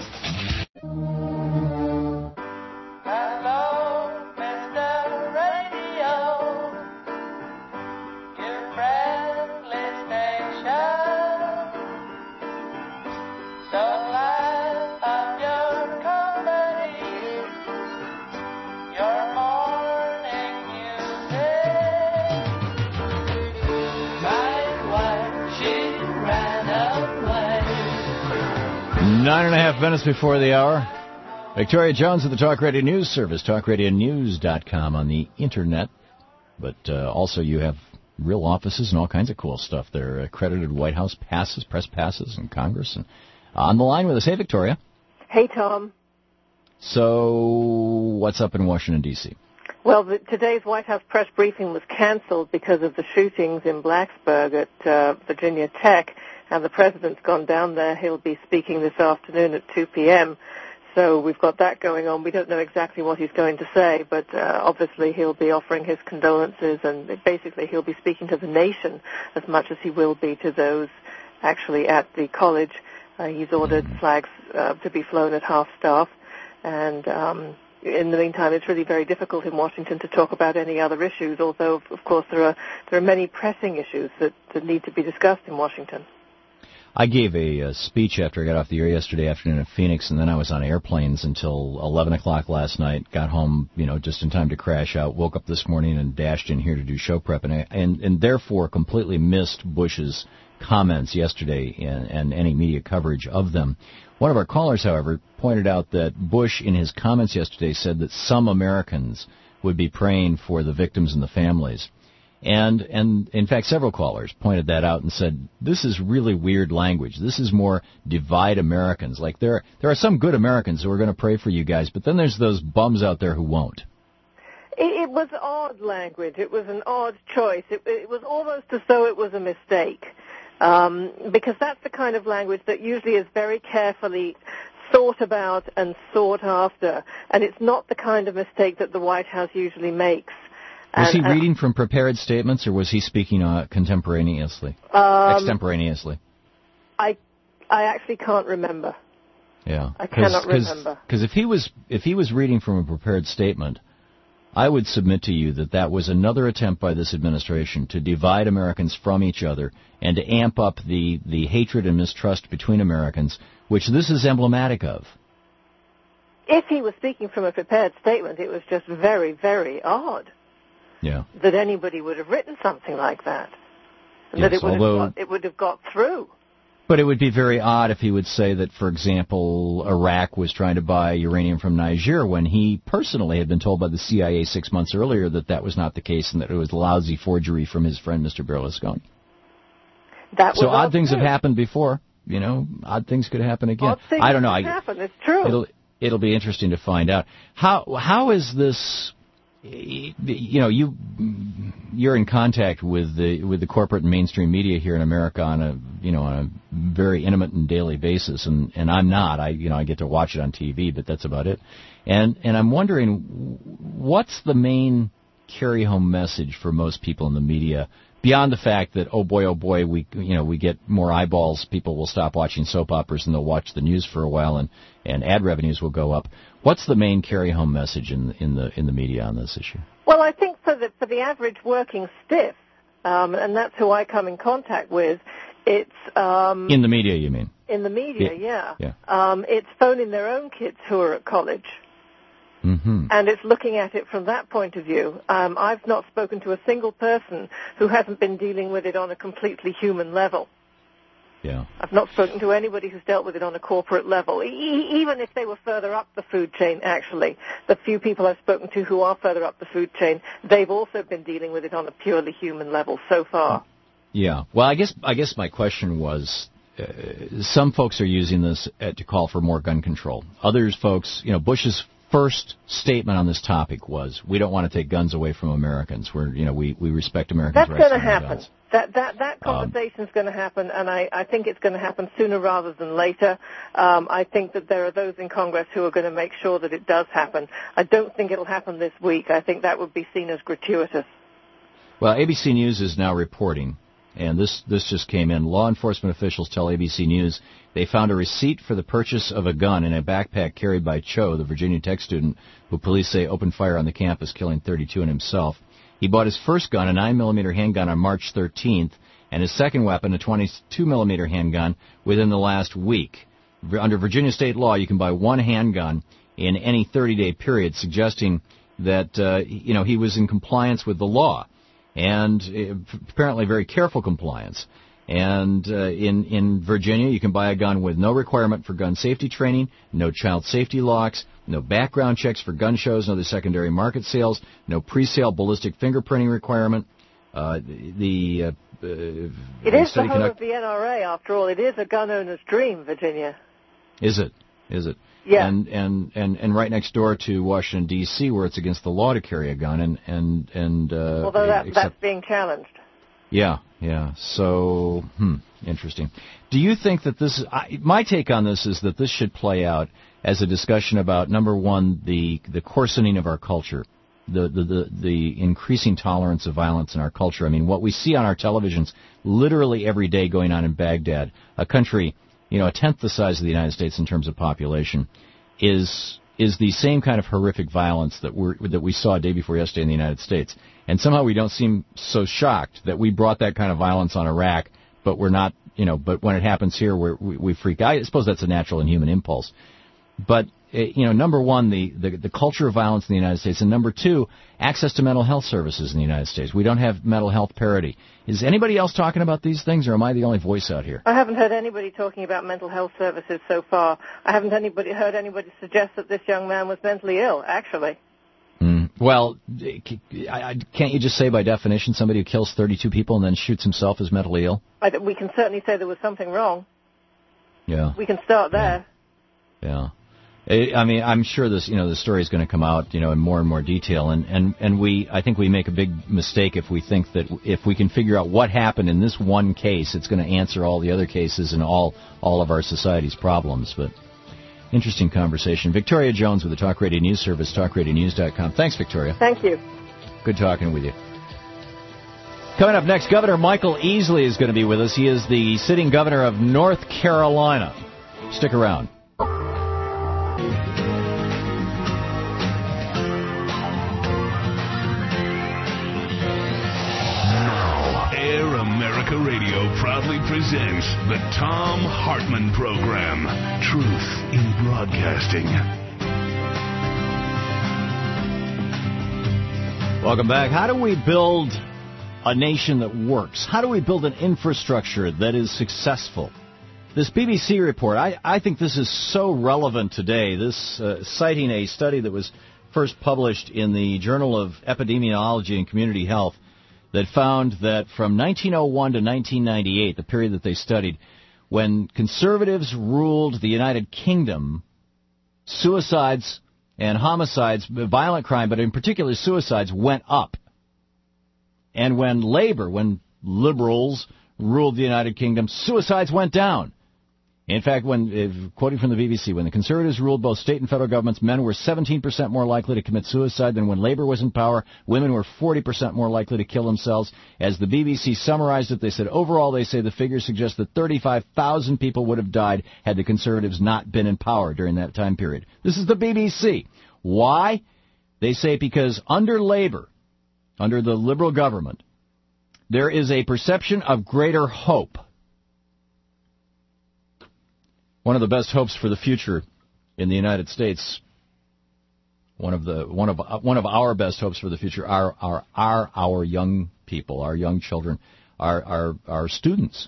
Nine and a half minutes before the hour. Victoria Jones of the Talk Radio News Service, talk radio news dot com on the Internet. But uh, also you have real offices and all kinds of cool stuff there. Accredited White House passes, press passes in Congress. And on the line with us, hey, Victoria. Hey, Tom. So what's up in Washington, D C? Well, the, today's White House press briefing was canceled because of the shootings in Blacksburg at uh, Virginia Tech. And the president's gone down there. He'll be speaking this afternoon at two p.m. So we've got that going on. We don't know exactly what he's going to say, but uh, obviously he'll be offering his condolences, and basically he'll be speaking to the nation as much as he will be to those actually at the college. Uh, he's ordered flags uh, to be flown at half-staff, and um, in the meantime, it's really very difficult in Washington to talk about any other issues, although, of course, there are there are many pressing issues that, that need to be discussed in Washington. I gave a, a speech after I got off the air yesterday afternoon in Phoenix, and then I was on airplanes until eleven o'clock last night. Got home, you know, just in time to crash out. Woke up this morning and dashed in here to do show prep, and I, and, and therefore completely missed Bush's comments yesterday and, and any media coverage of them. One of our callers, however, pointed out that Bush, in his comments yesterday, said that some Americans would be praying for the victims and the families. And, and in fact, several callers pointed that out and said, this is really weird language. This is more divide Americans. Like, there, there are some good Americans who are going to pray for you guys, but then there's those bums out there who won't. It, it was odd language. It was an odd choice. It, it was almost as though it was a mistake, um, because that's the kind of language that usually is very carefully thought about and sought after, and it's not the kind of mistake that the White House usually makes. Was and, he reading from prepared statements, or was he speaking uh, contemporaneously, um, extemporaneously? I, I actually can't remember. Yeah, I cannot remember. Because if he was if he was reading from a prepared statement, I would submit to you that that was another attempt by this administration to divide Americans from each other and to amp up the the hatred and mistrust between Americans, which this is emblematic of. If he was speaking from a prepared statement, it was just very, very odd. Yeah. That anybody would have written something like that. And yes, that it would, although, have got, it would have got through. But it would be very odd if he would say that, for example, Iraq was trying to buy uranium from Niger when he personally had been told by the C I A six months earlier that that was not the case and that it was lousy forgery from his friend Mister Berlusconi. That so was odd things true. have happened before. You know, odd things could happen again. Odd things I don't know. Can I, happen. It's true. It'll, it'll be interesting to find out. How How is this... You know, you you're in contact with the with the corporate and mainstream media here in America on a you know on a very intimate and daily basis, and, and I'm not. I you know I get to watch it on T V, but that's about it. And and I'm wondering, what's the main carry home message for most people in the media beyond the fact that, oh boy, oh boy, we you know we get more eyeballs, people will stop watching soap operas and they'll watch the news for a while, and, and ad revenues will go up. What's the main carry-home message in in the in the media on this issue? Well, I think for the for the average working stiff, um, and that's who I come in contact with, it's um, in the media, you mean? In the media, yeah. yeah. yeah. Um, it's phoning their own kids who are at college. Mm-hmm. And it's looking at it from that point of view. Um, I've not spoken to a single person who hasn't been dealing with it on a completely human level. Yeah. I've not spoken to anybody who's dealt with it on a corporate level, e- even if they were further up the food chain, actually. The few people I've spoken to who are further up the food chain, they've also been dealing with it on a purely human level so far. Yeah. Well, I guess I guess my question was, uh, some folks are using this uh, to call for more gun control. Others folks, you know, Bush's first statement on this topic was, we don't want to take guns away from Americans. We're, you know, we, we respect Americans' That's rights to going to own happen. guns. That that that conversation's um, going to happen, and I, I think it's going to happen sooner rather than later. Um, I think that there are those in Congress who are going to make sure that it does happen. I don't think it'll happen this week. I think that would be seen as gratuitous. Well, A B C News is now reporting, and this this just came in. Law enforcement officials tell A B C News they found a receipt for the purchase of a gun in a backpack carried by Cho, the Virginia Tech student who police say opened fire on the campus, killing thirty-two and himself. He bought his first gun, a nine millimeter handgun, on March thirteenth, and his second weapon, a twenty-two millimeter handgun, within the last week. Under Virginia state law, you can buy one handgun in any thirty-day period, suggesting that uh, you know he was in compliance with the law, and uh, apparently very careful compliance. And uh, in, in Virginia, you can buy a gun with no requirement for gun safety training, no child safety locks, no background checks for gun shows, no other secondary market sales, no pre-sale ballistic fingerprinting requirement. Uh, the uh, uh, It is the home conduct- of the N R A, after all. It is a gun owner's dream, Virginia. Is it? Is it? Yeah. And, and, and, and right next door to Washington, D C, where it's against the law to carry a gun. and and, and uh, Although that, except- that's being challenged. Yeah, yeah. So, hmm, interesting. Do you think that this, I, my take on this is that this should play out as a discussion about, number one, the the coarsening of our culture, the, the, the, the increasing tolerance of violence in our culture. I mean, what we see on our televisions literally every day going on in Baghdad, a country, you know, a tenth the size of the United States in terms of population, is is the same kind of horrific violence that we that we saw day before yesterday in the United States. And somehow we don't seem so shocked that we brought that kind of violence on Iraq, but we're not, you know, but when it happens here, we're, we we freak out. I suppose that's a natural and human impulse. But, you know, number one, the, the, the culture of violence in the United States, and number two, access to mental health services in the United States. We don't have mental health parity. Is anybody else talking about these things, or am I the only voice out here? I haven't heard anybody talking about mental health services so far. I haven't anybody heard anybody suggest that this young man was mentally ill, actually. Mm. Well, can't you just say by definition somebody who kills thirty-two people and then shoots himself is mentally ill? I, we can certainly say there was something wrong. Yeah. We can start there. Yeah. I mean, I'm sure this, you know, the story is going to come out, you know, in more and more detail, and, and, and we, I think we make a big mistake if we think that if we can figure out what happened in this one case, it's going to answer all the other cases and all, all of our society's problems. But interesting conversation. Victoria Jones with the Talk Radio News Service, talk radio news dot com. Thanks, Victoria. Thank you. Good talking with you. Coming up next, Governor Michael Easley is going to be with us. He is the sitting governor of North Carolina. Stick around. Radio proudly presents the Thom Hartmann Program. Truth in Broadcasting. Welcome back. How do we build a nation that works? How do we build an infrastructure that is successful? This B B C report, I, I think this is so relevant today. This uh, citing a study that was first published in the Journal of Epidemiology and Community Health, that found that from nineteen oh one to nineteen ninety-eight, the period that they studied, when conservatives ruled the United Kingdom, suicides and homicides, violent crime, but in particular suicides, went up. And when Labour, when liberals ruled the United Kingdom, suicides went down. In fact, when uh, quoting from the B B C, when the Conservatives ruled both state and federal governments, men were seventeen percent more likely to commit suicide than when Labor was in power. Women were forty percent more likely to kill themselves. As the B B C summarized it, they said, overall, they say the figures suggest that thirty-five thousand people would have died had the Conservatives not been in power during that time period. This is the B B C. Why? They say because under Labor, under the Liberal government, there is a perception of greater hope. One of the best hopes for the future in the United States, one of the one of uh, one of our best hopes for the future are are are our young people, our young children, our our our students.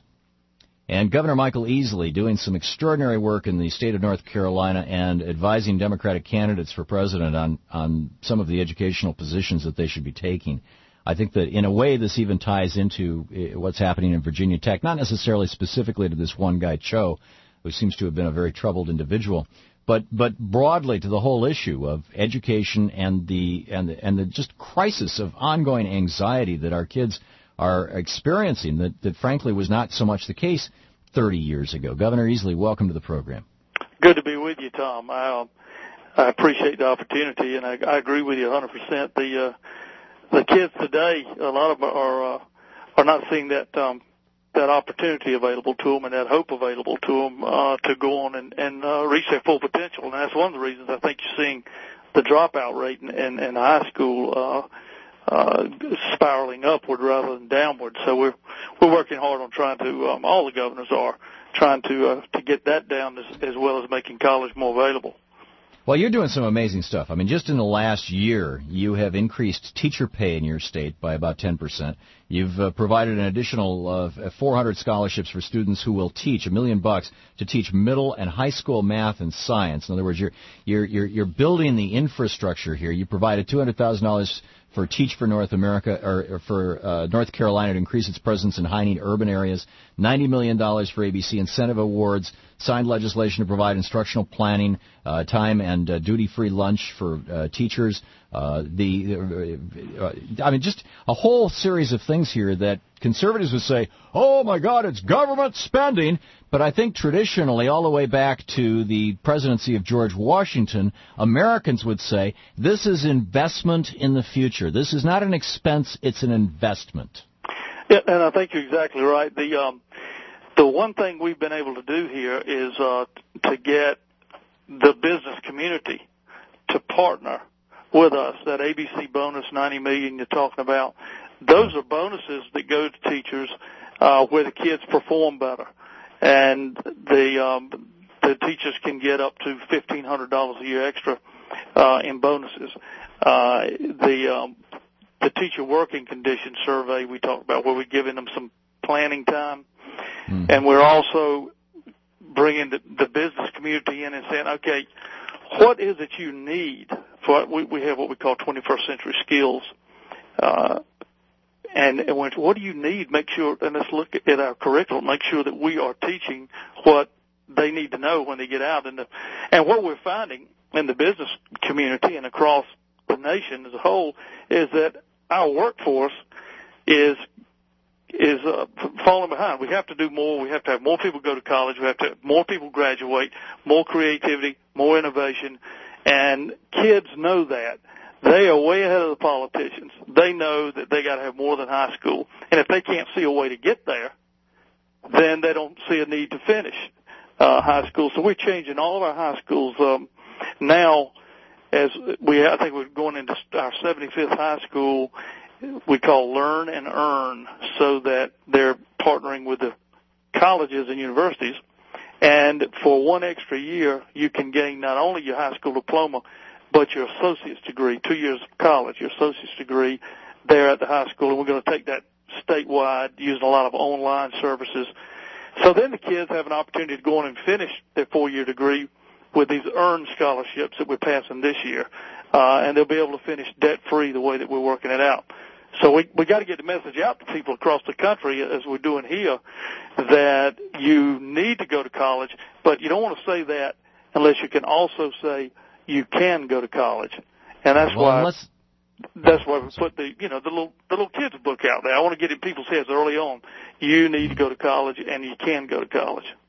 And Governor Michael Easley doing some extraordinary work in the state of North Carolina and advising Democratic candidates for president on, on some of the educational positions that they should be taking. I think that in a way this even ties into what's happening in Virginia Tech, not necessarily specifically to this one guy, Cho, who seems to have been a very troubled individual, but but broadly to the whole issue of education and the and the, and the just crisis of ongoing anxiety that our kids are experiencing that, that frankly was not so much the case thirty years ago. Governor Easley, welcome to the program. Good to be with you, Tom. I, uh, I appreciate the opportunity, and I, I agree with you one hundred percent. The uh, the kids today, a lot of them are uh, are not seeing that um, that opportunity available to them and that hope available to them uh, to go on and, and uh, reach their full potential. And that's one of the reasons I think you're seeing the dropout rate in, in, in high school uh, Uh, spiraling upward rather than downward. So we're we're working hard on trying to. Um, all the governors are trying to uh, to get that down as, as well as making college more available. Well, you're doing some amazing stuff. I mean, just in the last year, you have increased teacher pay in your state by about ten percent. You've uh, provided an additional uh, four hundred scholarships for students who will teach a million bucks to teach middle and high school math and science. In other words, you're you're you're, you're building the infrastructure here. You provided two hundred thousand dollars for Teach for North America, or, or for uh, North Carolina to increase its presence in high-need urban areas, ninety million dollars for A B C incentive awards, signed legislation to provide instructional planning, uh, time and uh, duty-free lunch for uh, teachers, uh, the, uh, I mean, just a whole series of things here that conservatives would say, oh, my God, it's government spending. But I think traditionally, all the way back to the presidency of George Washington, Americans would say, this is investment in the future. This is not an expense, it's an investment. Yeah, and I think you're exactly right. The um, the one thing we've been able to do here is uh, to get the business community to partner with us. That A B C bonus, ninety million dollars you're talking about, those are bonuses that go to teachers uh, where the kids perform better. And the um, the teachers can get up to fifteen hundred dollars a year extra uh, in bonuses. Uh, the um, the teacher working conditions survey we talked about, where we're giving them some planning time, mm. and we're also bringing the, the business community in and saying, okay, what is it you need? For we, we have what we call twenty-first century skills. Uh, And, and when, what do you need? Make sure, and let's look at our curriculum, make sure that we are teaching what they need to know when they get out. And, the, and what we're finding in the business community and across the nation as a whole is that our workforce is is uh, falling behind. We have to do more. We have to have more people go to college. We have to have more people graduate, more creativity, more innovation. And kids know that. They are way ahead of the politicians. They know that they got to have more than high school. And if they can't see a way to get there, then they don't see a need to finish uh, high school. So we're changing all of our high schools um, now. As we, I think we're going into our seventy-fifth high school. We call Learn and Earn, so that they're partnering with the colleges and universities. And for one extra year, you can gain not only your high school diploma, but your associate's degree, two years of college, your associate's degree there at the high school. And we're going to take that statewide, using a lot of online services. So then the kids have an opportunity to go on and finish their four-year degree with these earned scholarships that we're passing this year. Uh, and they'll be able to finish debt-free the way that we're working it out. So we we got to get the message out to people across the country, as we're doing here, that you need to go to college, but you don't want to say that unless you can also say you can go to college. And that's well, why unless... that's why we put the you know the little the little kids book out there. I want to get in people's heads early on. You need to go to college, and you can go to college.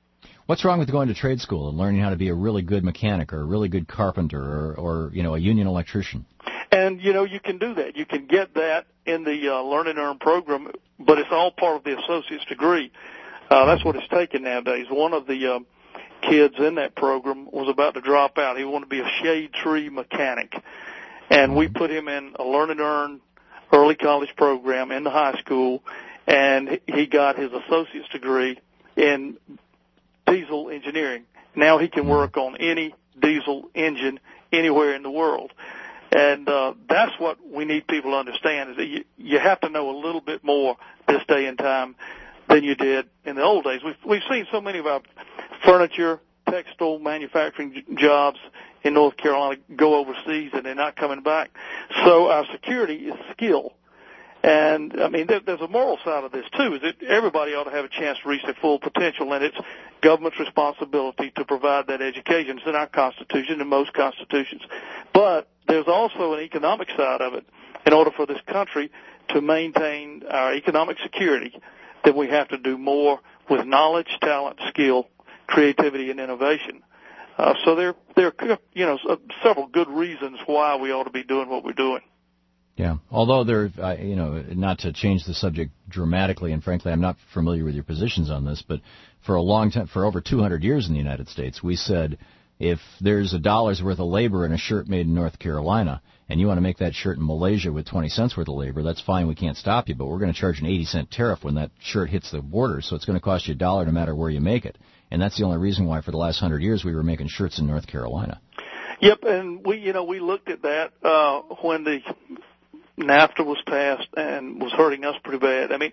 What's wrong with going to trade school and learning how to be a really good mechanic or a really good carpenter or, or you know, a union electrician? And, you know, you can do that. You can get that in the uh, Learn and Earn program, but it's all part of the associate's degree. Uh, that's what it's taken nowadays. One of the uh, kids in that program was about to drop out. He wanted to be a shade tree mechanic. And we put him in a Learn and Earn early college program in the high school, and he got his associate's degree in diesel engineering. Now he can work on any diesel engine anywhere in the world. And uh, that's what we need people to understand, is that you, you have to know a little bit more this day and time than you did in the old days. We've, we've seen so many of our furniture, textile manufacturing j- jobs in North Carolina go overseas, and they're not coming back. So our security is skill. And, I mean, there, there's a moral side of this, too, is that everybody ought to have a chance to reach their full potential, and it's government's responsibility to provide that education. It's in our Constitution and most constitutions. But there's also an economic side of it. In order for this country to maintain our economic security, then we have to do more with knowledge, talent, skill, creativity, and innovation. Uh, so there, there are, you know, several good reasons why we ought to be doing what we're doing. Yeah, although there, uh, you know, not to change the subject dramatically, and frankly, I'm not familiar with your positions on this, but for a long time, for over two hundred years in the United States, we said if there's a dollar's worth of labor in a shirt made in North Carolina, and you want to make that shirt in Malaysia with twenty cents worth of labor, that's fine, we can't stop you, but we're going to charge an eighty cent tariff when that shirt hits the border, so it's going to cost you a dollar no matter where you make it. And that's the only reason why for the last hundred years we were making shirts in North Carolina. Yep, and we, you know, we looked at that uh, when the NAFTA was passed and was hurting us pretty bad. I mean,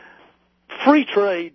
free trade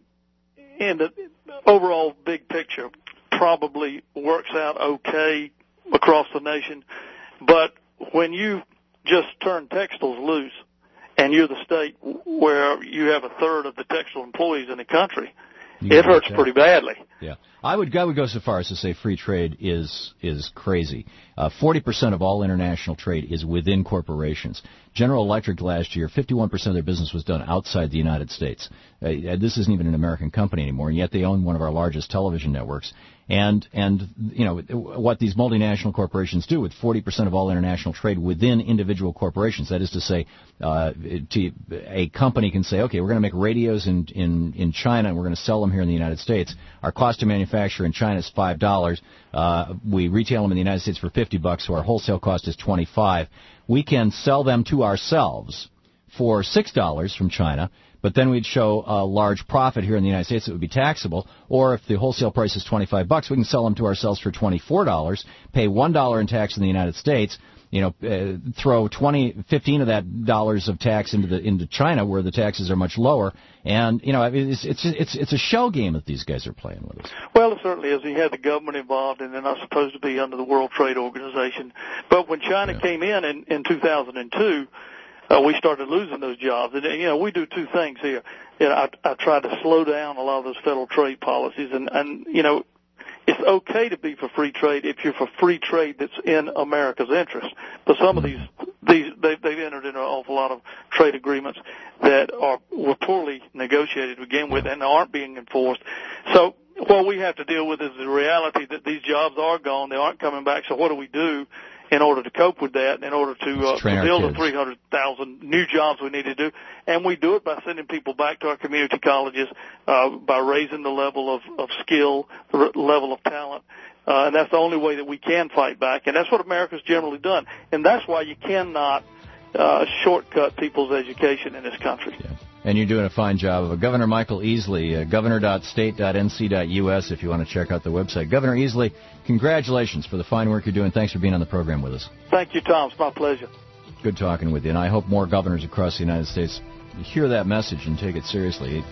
in the overall big picture probably works out okay across the nation, but when you just turn textiles loose and you're the state where you have a third of the textile employees in the country, You it hurts that. pretty badly. Yeah, I would I would go so far as to say free trade is is crazy. Uh, Forty percent of all international trade is within corporations. General Electric last year, fifty-one percent of their business was done outside the United States. Uh, this isn't even an American company anymore, and yet they own one of our largest television networks. And and you know what these multinational corporations do with forty percent of all international trade within individual corporations. That is to say, uh, to, a company can say, okay, we're going to make radios in in in China and we're going to sell them here in the United States. Our cost to manufacture in China is five dollars. Uh, we retail them in the United States for fifty bucks, so our wholesale cost is twenty-five. We can sell them to ourselves for six dollars from China, but then we'd show a large profit here in the United States that would be taxable. Or if the wholesale price is twenty-five bucks, we can sell them to ourselves for twenty-four dollars, pay one dollar in tax in the United States, you know, uh, throw twenty, fifteen of that dollars of tax into the into China where the taxes are much lower, and you know, it's it's it's it's a shell game that these guys are playing with us. Well, it certainly is. You had the government involved, and they're not supposed to be under the World Trade Organization. But when China yeah. came in in, in two thousand two, uh, we started losing those jobs. And you know, we do two things here. You know, I, I tried to slow down a lot of those federal trade policies, and and you know. It's okay to be for free trade if you're for free trade that's in America's interest. But some of these, these they, they've entered into an awful lot of trade agreements that are were poorly negotiated to begin with and aren't being enforced. So what we have to deal with is the reality that these jobs are gone, they aren't coming back. So what do we do in order to cope with that, in order to, uh, to build the three hundred thousand new jobs we need to do? And we do it by sending people back to our community colleges, uh, by raising the level of, of skill, the level of talent. Uh, and that's the only way that we can fight back. And that's what America's generally done. And that's why you cannot uh, shortcut people's education in this country. Yeah. And you're doing a fine job. Governor Michael Easley, uh, governor dot state dot n c dot u s if you want to check out the website. Governor Easley, congratulations for the fine work you're doing. Thanks for being on the program with us. Thank you, Tom. It's my pleasure. Good talking with you. And I hope more governors across the United States hear that message and take it seriously.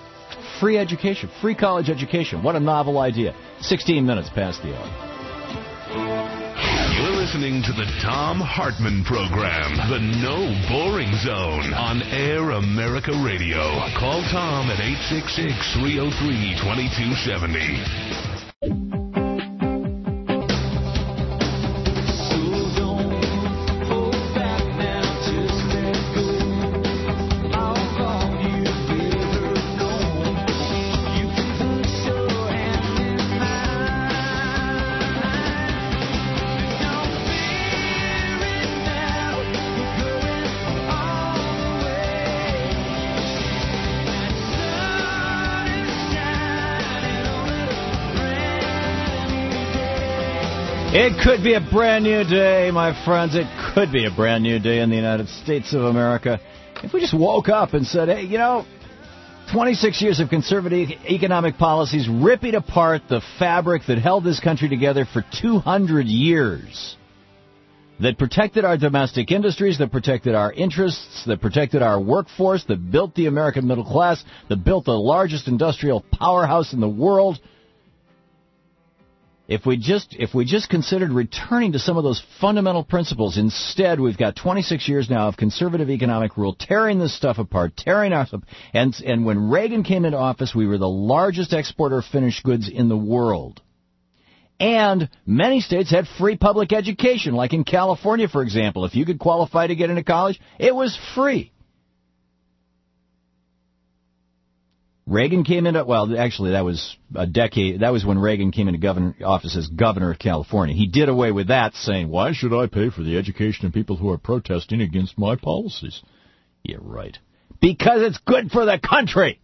Free education, free college education. What a novel idea. sixteen minutes past the hour. You're listening to the Tom Hartman Program, the No Boring Zone, on Air America Radio. Call Tom at eight six six, three oh three, two two seven oh. It could be a brand new day, my friends. It could be a brand new day in the United States of America. If we just woke up and said, hey, you know, twenty-six years of conservative economic policies ripping apart the fabric that held this country together for two hundred years, that protected our domestic industries, that protected our interests, that protected our workforce, that built the American middle class, that built the largest industrial powerhouse in the world. If we just if we just considered returning to some of those fundamental principles, instead we've got twenty-six years now of conservative economic rule, tearing this stuff apart, tearing us up. And, and when Reagan came into office, we were the largest exporter of finished goods in the world. And many states had free public education, like in California, for example. If you could qualify to get into college, it was free. Reagan came into, well, actually, that was a decade, that was when Reagan came into governor, office as governor of California. He did away with that, saying, why should I pay for the education of people who are protesting against my policies? Yeah, right. Because it's good for the country.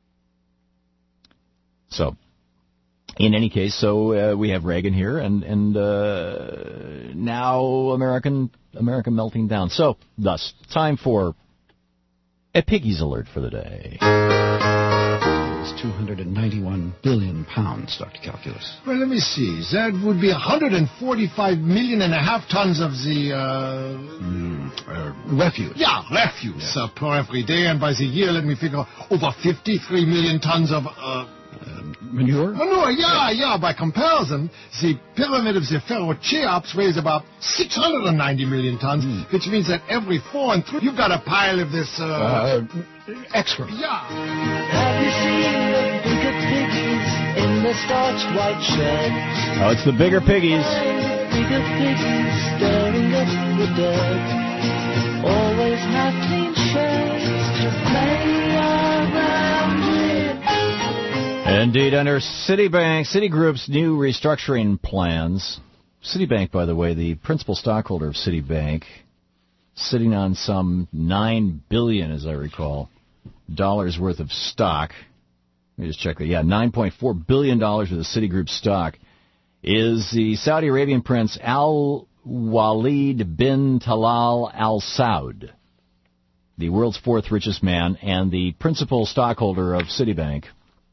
So, in any case, so uh, we have Reagan here, and, and uh, now American, America melting down. So, thus, time for a Piggy's Alert for the day. two hundred ninety-one billion pounds, Doctor Calculus. Well, let me see. That would be one hundred forty-five million and a half tons of the... Uh, mm, uh, refuse. Yeah, refuse yeah. Uh, per every day. And by the year, let me figure, over fifty-three million tons of... Uh, uh, manure? Manure, yeah, yeah. By comparison, the pyramid of the Pharaoh Cheops weighs about six hundred ninety million tons, mm. which means that every four and three, you've got a pile of this... Uh, uh, excrement. Yeah. Have you seen the bigger piggies in the starched white shirts? Oh, it's the bigger piggies. Bigger piggies stirring up the dirt. Always have clean shirts to play around with. Indeed, under Citibank, Citigroup's new restructuring plans. Citibank, by the way, the principal stockholder of Citibank, sitting on some nine billion dollars, as I recall, dollars worth of stock. Let me just check that. Yeah, nine point four billion dollars worth of Citigroup stock is the Saudi Arabian prince Al Walid bin Talal Al Saud, the world's fourth richest man and the principal stockholder of Citibank.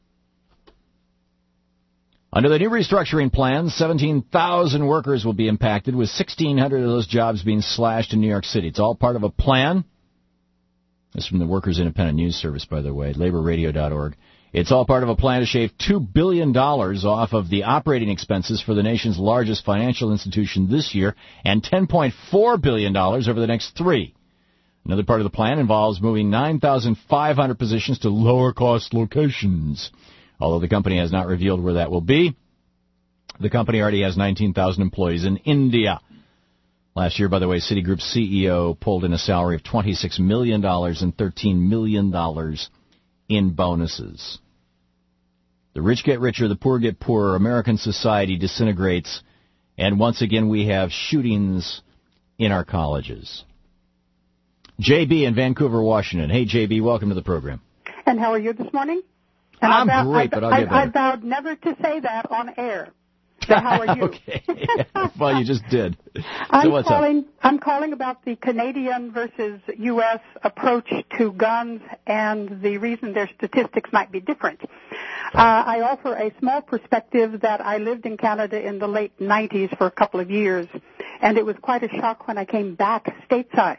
Under the new restructuring plan, seventeen thousand workers will be impacted, with sixteen hundred of those jobs being slashed in New York City. It's all part of a plan. This is from the Workers' Independent News Service, by the way, labor radio dot org. It's all part of a plan to shave two billion dollars off of the operating expenses for the nation's largest financial institution this year and ten point four billion dollars over the next three. Another part of the plan involves moving nine thousand five hundred positions to lower-cost locations. Although the company has not revealed where that will be, the company already has nineteen thousand employees in India. Last year, by the way, Citigroup's C E O pulled in a salary of twenty-six million dollars and thirteen million dollars in bonuses. The rich get richer, the poor get poorer. American society disintegrates, and once again we have shootings in our colleges. J B in Vancouver, Washington. Hey, J B, welcome to the program. And how are you this morning? And I'm I vowed, great, I, but I'll get better. I, I vowed never to say that on air. So how are you? Okay. Well, you just did. I'm So what's calling, up? I'm calling about the Canadian versus U S approach to guns and the reason their statistics might be different. Uh, I offer a small perspective that I lived in Canada in the late nineties for a couple of years, and it was quite a shock when I came back stateside.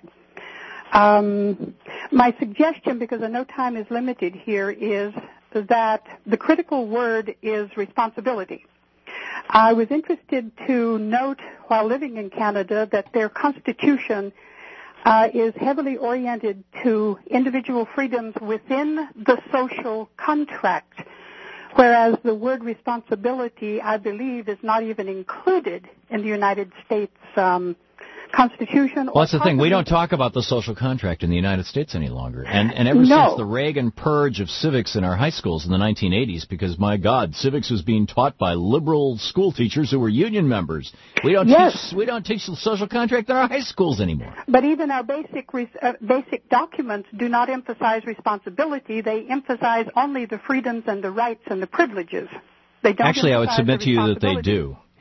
Um, my suggestion, because I know time is limited here, is that the critical word is responsibility. I was interested to note while living in Canada that their constitution uh, is heavily oriented to individual freedoms within the social contract, whereas the word responsibility, I believe, is not even included in the United States um, Constitution. Well, that's the thing. We don't talk about the social contract in the United States any longer. And, and ever No. since the Reagan purge of civics in our high schools in the nineteen eighties, because, my God, civics was being taught by liberal school teachers who were union members. We don't Yes. teach we don't teach the social contract in our high schools anymore. But even our basic res- uh, basic documents do not emphasize responsibility. They emphasize only the freedoms and the rights and the privileges. They don't Actually, I would emphasize submit the to you that they responsibility. do.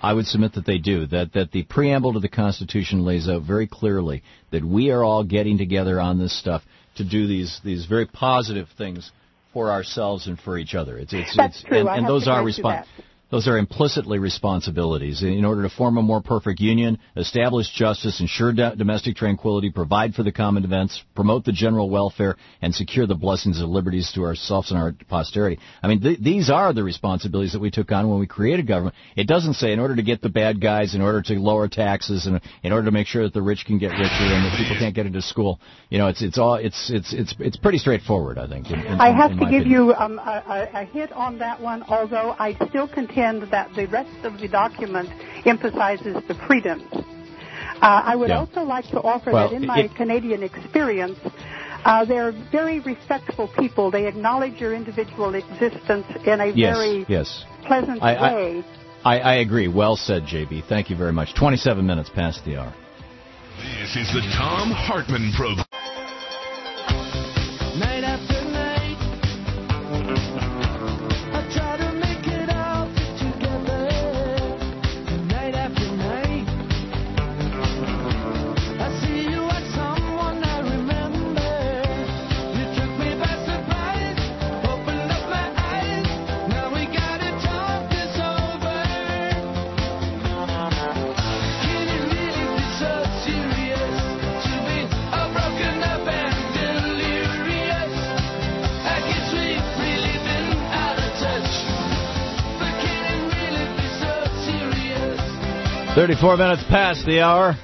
I would submit that they do, that, that the preamble to the Constitution lays out very clearly that we are all getting together on this stuff to do these, these very positive things for ourselves and for each other. It's, it's, That's it's, true. And, I and have those to are grant you respons- that. Those are implicitly responsibilities. In order to form a more perfect union, establish justice, ensure do- domestic tranquility, provide for the common defense, promote the general welfare, and secure the blessings and liberties to ourselves and our posterity. I mean, th- these are the responsibilities that we took on when we created government. It doesn't say in order to get the bad guys, in order to lower taxes, and in order to make sure that the rich can get richer and that people can't get into school. You know, it's it's all it's it's it's it's pretty straightforward, I think. In, in, I have in to my give opinion. you um, a, a, a hit on that one, although I still contend that the rest of the document emphasizes the freedoms. Uh, I would Yeah. also like to offer Well, that in my it- Canadian experience, uh, they're very respectful people. They acknowledge your individual existence in a Yes, very yes. pleasant I- I- way. I, I agree. Well said, J B. Thank you very much. twenty-seven minutes past the hour. This is the Tom Hartman Program. Night after night, I try to make it out together. Night after night, I see you as someone I remember. You took me by surprise, opened up my eyes. Now we gotta talk this over. Can it really be so serious to be all broken up and delirious? I guess we've really been out of touch, but can it really be so serious? thirty-four minutes past the hour.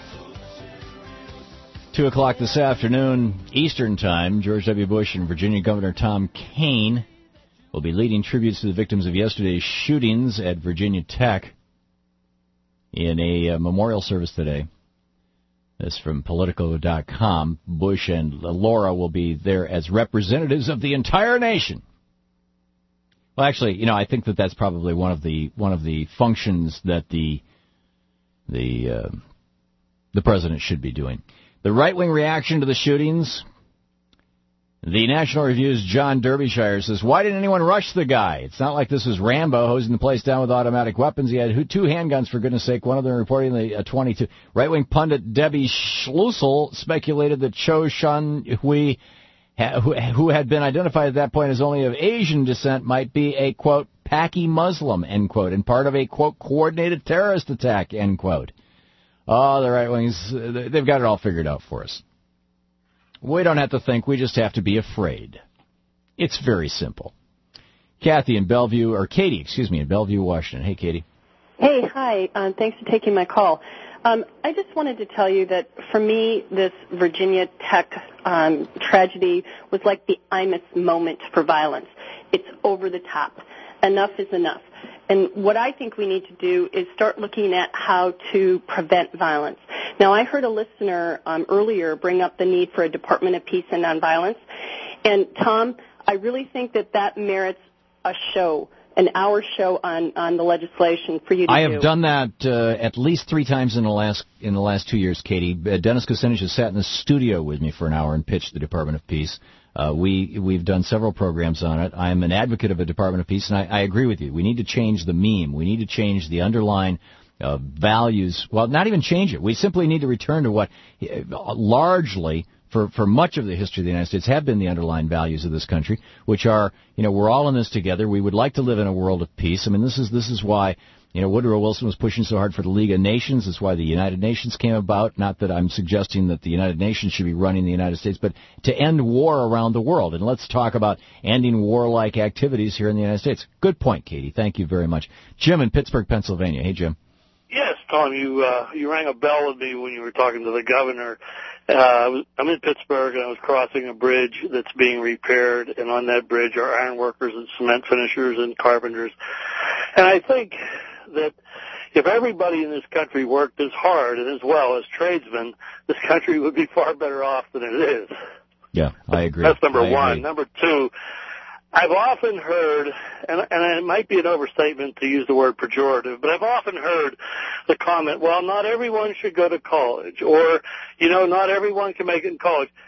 two o'clock this afternoon, Eastern Time. George W. Bush and Virginia Governor Tom Kean will be leading tributes to the victims of yesterday's shootings at Virginia Tech in a uh, memorial service today. This from Politico dot com. Bush and Laura will be there as representatives of the entire nation. Well, actually, you know, I think that that's probably one of the one of the functions that the the uh, the president should be doing. The right-wing reaction to the shootings. The National Review's John Derbyshire says, why didn't anyone rush the guy? It's not like this was Rambo hosing the place down with automatic weapons. He had two handguns, for goodness sake, one of them reporting the uh, twenty-two. Right-wing pundit Debbie Schlussel speculated that Cho Shun-hui, ha- who, who had been identified at that point as only of Asian descent, might be a, quote, Paki Muslim, end quote, and part of a, quote, coordinated terrorist attack, end quote. Oh, the right-wings, they've got it all figured out for us. We don't have to think. We just have to be afraid. It's very simple. Kathy in Bellevue, or Katie, excuse me, in Bellevue, Washington. Hey, Katie. Hey, hi. Um, thanks for taking my call. Um, I just wanted to tell you that for me, this Virginia Tech um, tragedy was like the Imus moment for violence. It's over the top. Enough is enough. And what I think we need to do is start looking at how to prevent violence. Now, I heard a listener um, earlier bring up the need for a Department of Peace and Nonviolence. And, Tom, I really think that that merits a show, an hour show on, on the legislation for you to I do. have done that uh, at least three times in the last in the last two years, Katie. Uh, Dennis Kucinich has sat in the studio with me for an hour and pitched the Department of Peace. Uh, we, we've done several programs on it. I'm an advocate of a Department of Peace, and I, I agree with you. We need to change the meme. We need to change the underlying uh, values. Well, not even change it. We simply need to return to what uh, largely, for, for much of the history of the United States, have been the underlying values of this country, which are, you know, we're all in this together. We would like to live in a world of peace. I mean, this is this is why, you know, Woodrow Wilson was pushing so hard for the League of Nations. That's why the United Nations came about. Not that I'm suggesting that the United Nations should be running the United States, but to end war around the world. And let's talk about ending warlike activities here in the United States. Good point, Katie. Thank you very much. Jim in Pittsburgh, Pennsylvania. Hey, Jim. Yes, Tom, you uh, you rang a bell with me when you were talking to the governor. Uh, I was, I'm in Pittsburgh, and I was crossing a bridge that's being repaired, and on that bridge are iron workers and cement finishers and carpenters. And I think that if everybody in this country worked as hard and as well as tradesmen, this country would be far better off than it is. Yeah, I agree. That's number I one. agree. Number two, I've often heard, and, and it might be an overstatement to use the word pejorative, but I've often heard the comment, well, not everyone should go to college, or, you know, not everyone can make it in college.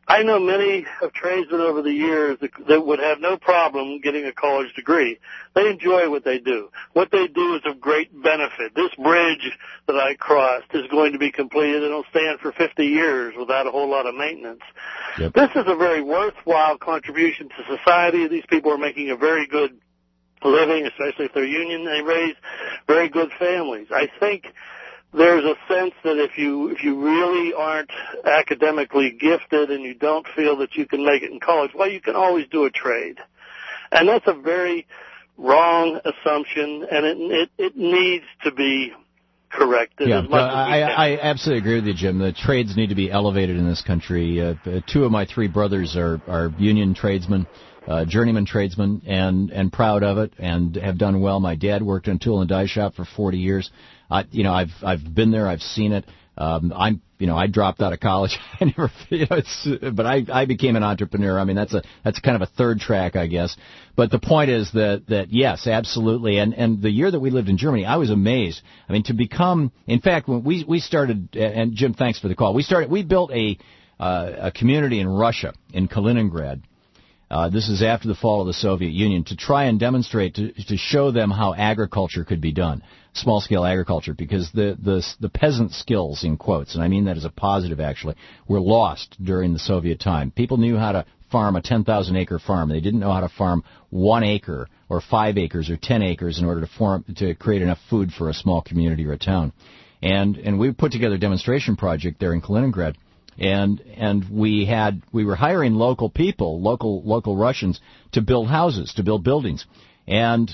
I know many of tradesmen over the years that, that would have no problem getting a college degree. They enjoy what they do. What they do is of great benefit. This bridge that I crossed is going to be completed and it'll stand for fifty years without a whole lot of maintenance. Yep. This is a very worthwhile contribution to society. These people are making a very good living, especially if they're union. They raise very good families. I think there's a sense that if you if you really aren't academically gifted and you don't feel that you can make it in college, well, you can always do a trade. And that's a very wrong assumption, and it it, it needs to be corrected. Yeah, as much uh, as we I, can. I absolutely agree with you, Jim. The trades need to be elevated in this country. Uh, two of my three brothers are, are union tradesmen. Uh, journeyman tradesman, and and proud of it, and have done well. My dad worked in a tool and die shop for forty years. I, you know, I've I've been there, I've seen it. Um, I'm, you know, I dropped out of college. I never, you know, it's, but I I became an entrepreneur. I mean, that's a that's kind of a third track, I guess. But the point is that that yes, absolutely. And and the year that we lived in Germany, I was amazed. I mean, to become, in fact, when we we started, and Jim, thanks for the call. We started, we built a uh, a community in Russia, in Kaliningrad. Uh, this is after the fall of the Soviet Union, to try and demonstrate, to, to show them how agriculture could be done, small-scale agriculture, because the, the, the peasant skills, in quotes, and I mean that as a positive, actually, were lost during the Soviet time. People knew how to farm a ten thousand acre farm. They didn't know how to farm one acre or five acres or ten acres in order to form, to create enough food for a small community or a town. And, and we put together a demonstration project there in Kaliningrad. And and we had we were hiring local people, local local Russians, to build houses, to build buildings. And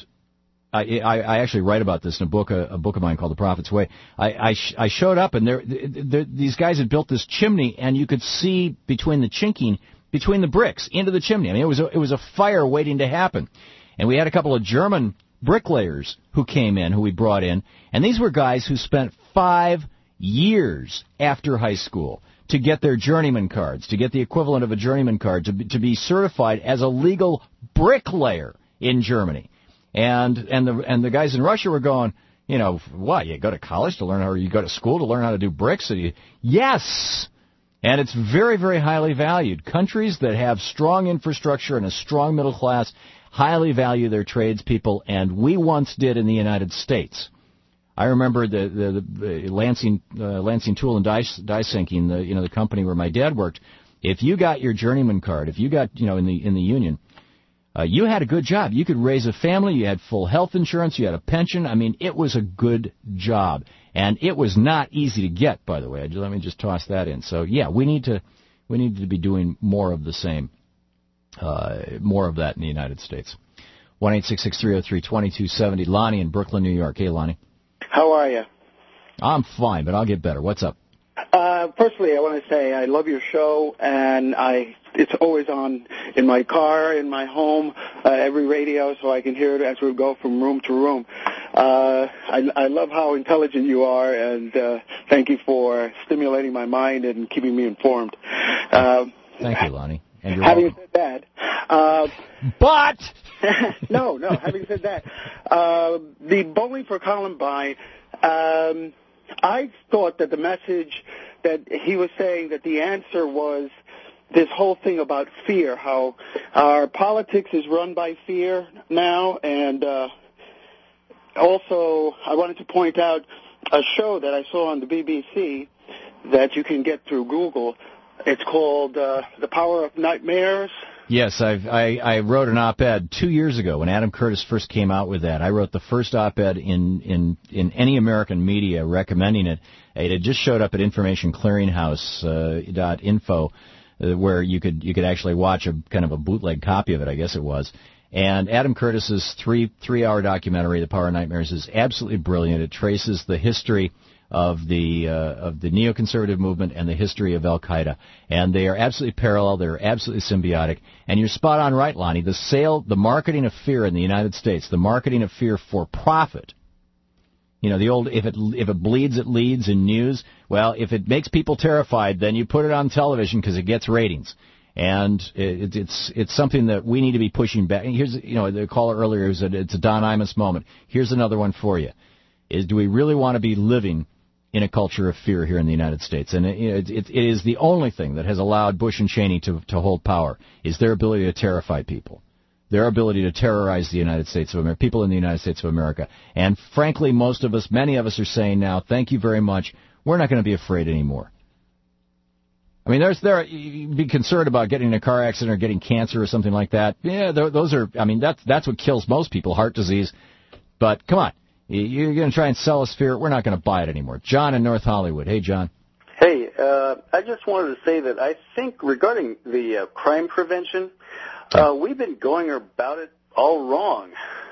I I, I actually write about this in a book a, a book of mine called The Prophet's Way. I I, sh- I showed up, and there, there these guys had built this chimney, and you could see between the chinking between the bricks into the chimney. I mean, it was a, it was a fire waiting to happen. And we had a couple of German bricklayers who came in, who we brought in, and these were guys who spent five years after high school to get their journeyman cards, to get the equivalent of a journeyman card, to be, to be certified as a legal bricklayer in Germany. And and the and the guys in Russia were going, you know, what, you go to college to learn how, or you go to school to learn how to do bricks? And you, yes! And it's very, very highly valued. Countries that have strong infrastructure and a strong middle class highly value their tradespeople, and we once did in the United States. I remember the the, the Lansing uh, Lansing Tool and Die, die Sinking, the you know the company where my dad worked. If you got your journeyman card, if you got you know in the in the union, uh, you had a good job. You could raise a family. You had full health insurance. You had a pension. I mean, it was a good job, and it was not easy to get. By the way, let me just toss that in. So yeah, we need to we need to be doing more of the same, uh, more of that in the United States. One eight six six three zero three twenty two seventy. Lonnie in Brooklyn, New York. Hey, Lonnie. How are you? I'm fine, but I'll get better. What's up? Uh, firstly, I want to say I love your show, and I it's always on in my car, in my home, uh, every radio, so I can hear it as we go from room to room. Uh, I, I love how intelligent you are, and uh, thank you for stimulating my mind and keeping me informed. Uh, thank you, Lonnie. And you're having welcome. said that, uh, but no, no. Having said that, uh, the Bowling for Columbine. Um, I thought that the message that he was saying, that the answer was this whole thing about fear, how our politics is run by fear now, and uh, also I wanted to point out a show that I saw on the B B C that you can get through Google. It's called uh, The Power of Nightmares. Yes, I've, I, I wrote an op-ed two years ago when Adam Curtis first came out with that. I wrote the first op-ed in, in, in any American media recommending it. It had just showed up at information clearinghouse dot info, uh, where you could you could actually watch a kind of a bootleg copy of it, I guess it was. And Adam Curtis's three three hour documentary, The Power of Nightmares, is absolutely brilliant. It traces the history of the uh, of the neoconservative movement and the history of Al Qaeda, and they are absolutely parallel. They're absolutely symbiotic. And you're spot on, right, Lonnie? The sale, the marketing of fear in the United States, the marketing of fear for profit. You know, the old if it if it bleeds, it leads in news. Well, if it makes people terrified, then you put it on television because it gets ratings. And it, it's it's something that we need to be pushing back. Here's you know the caller earlier said it's a Don Imus moment. Here's another one for you: is do we really want to be living in a culture of fear here in the United States. And it, it, it is the only thing that has allowed Bush and Cheney to, to hold power, is their ability to terrify people, their ability to terrorize the United States of America, people in the United States of America. And frankly, most of us, many of us are saying now, thank you very much, we're not going to be afraid anymore. I mean, there's there you'd be concerned about getting in a car accident or getting cancer or something like that. Yeah, those are, I mean, that's, that's what kills most people, heart disease. But come on, you're going to try and sell us fear. We're not going to buy it anymore. John in North Hollywood. Hey, John. Hey, uh, I just wanted to say that I think regarding the uh, crime prevention, uh, we've been going about it all wrong.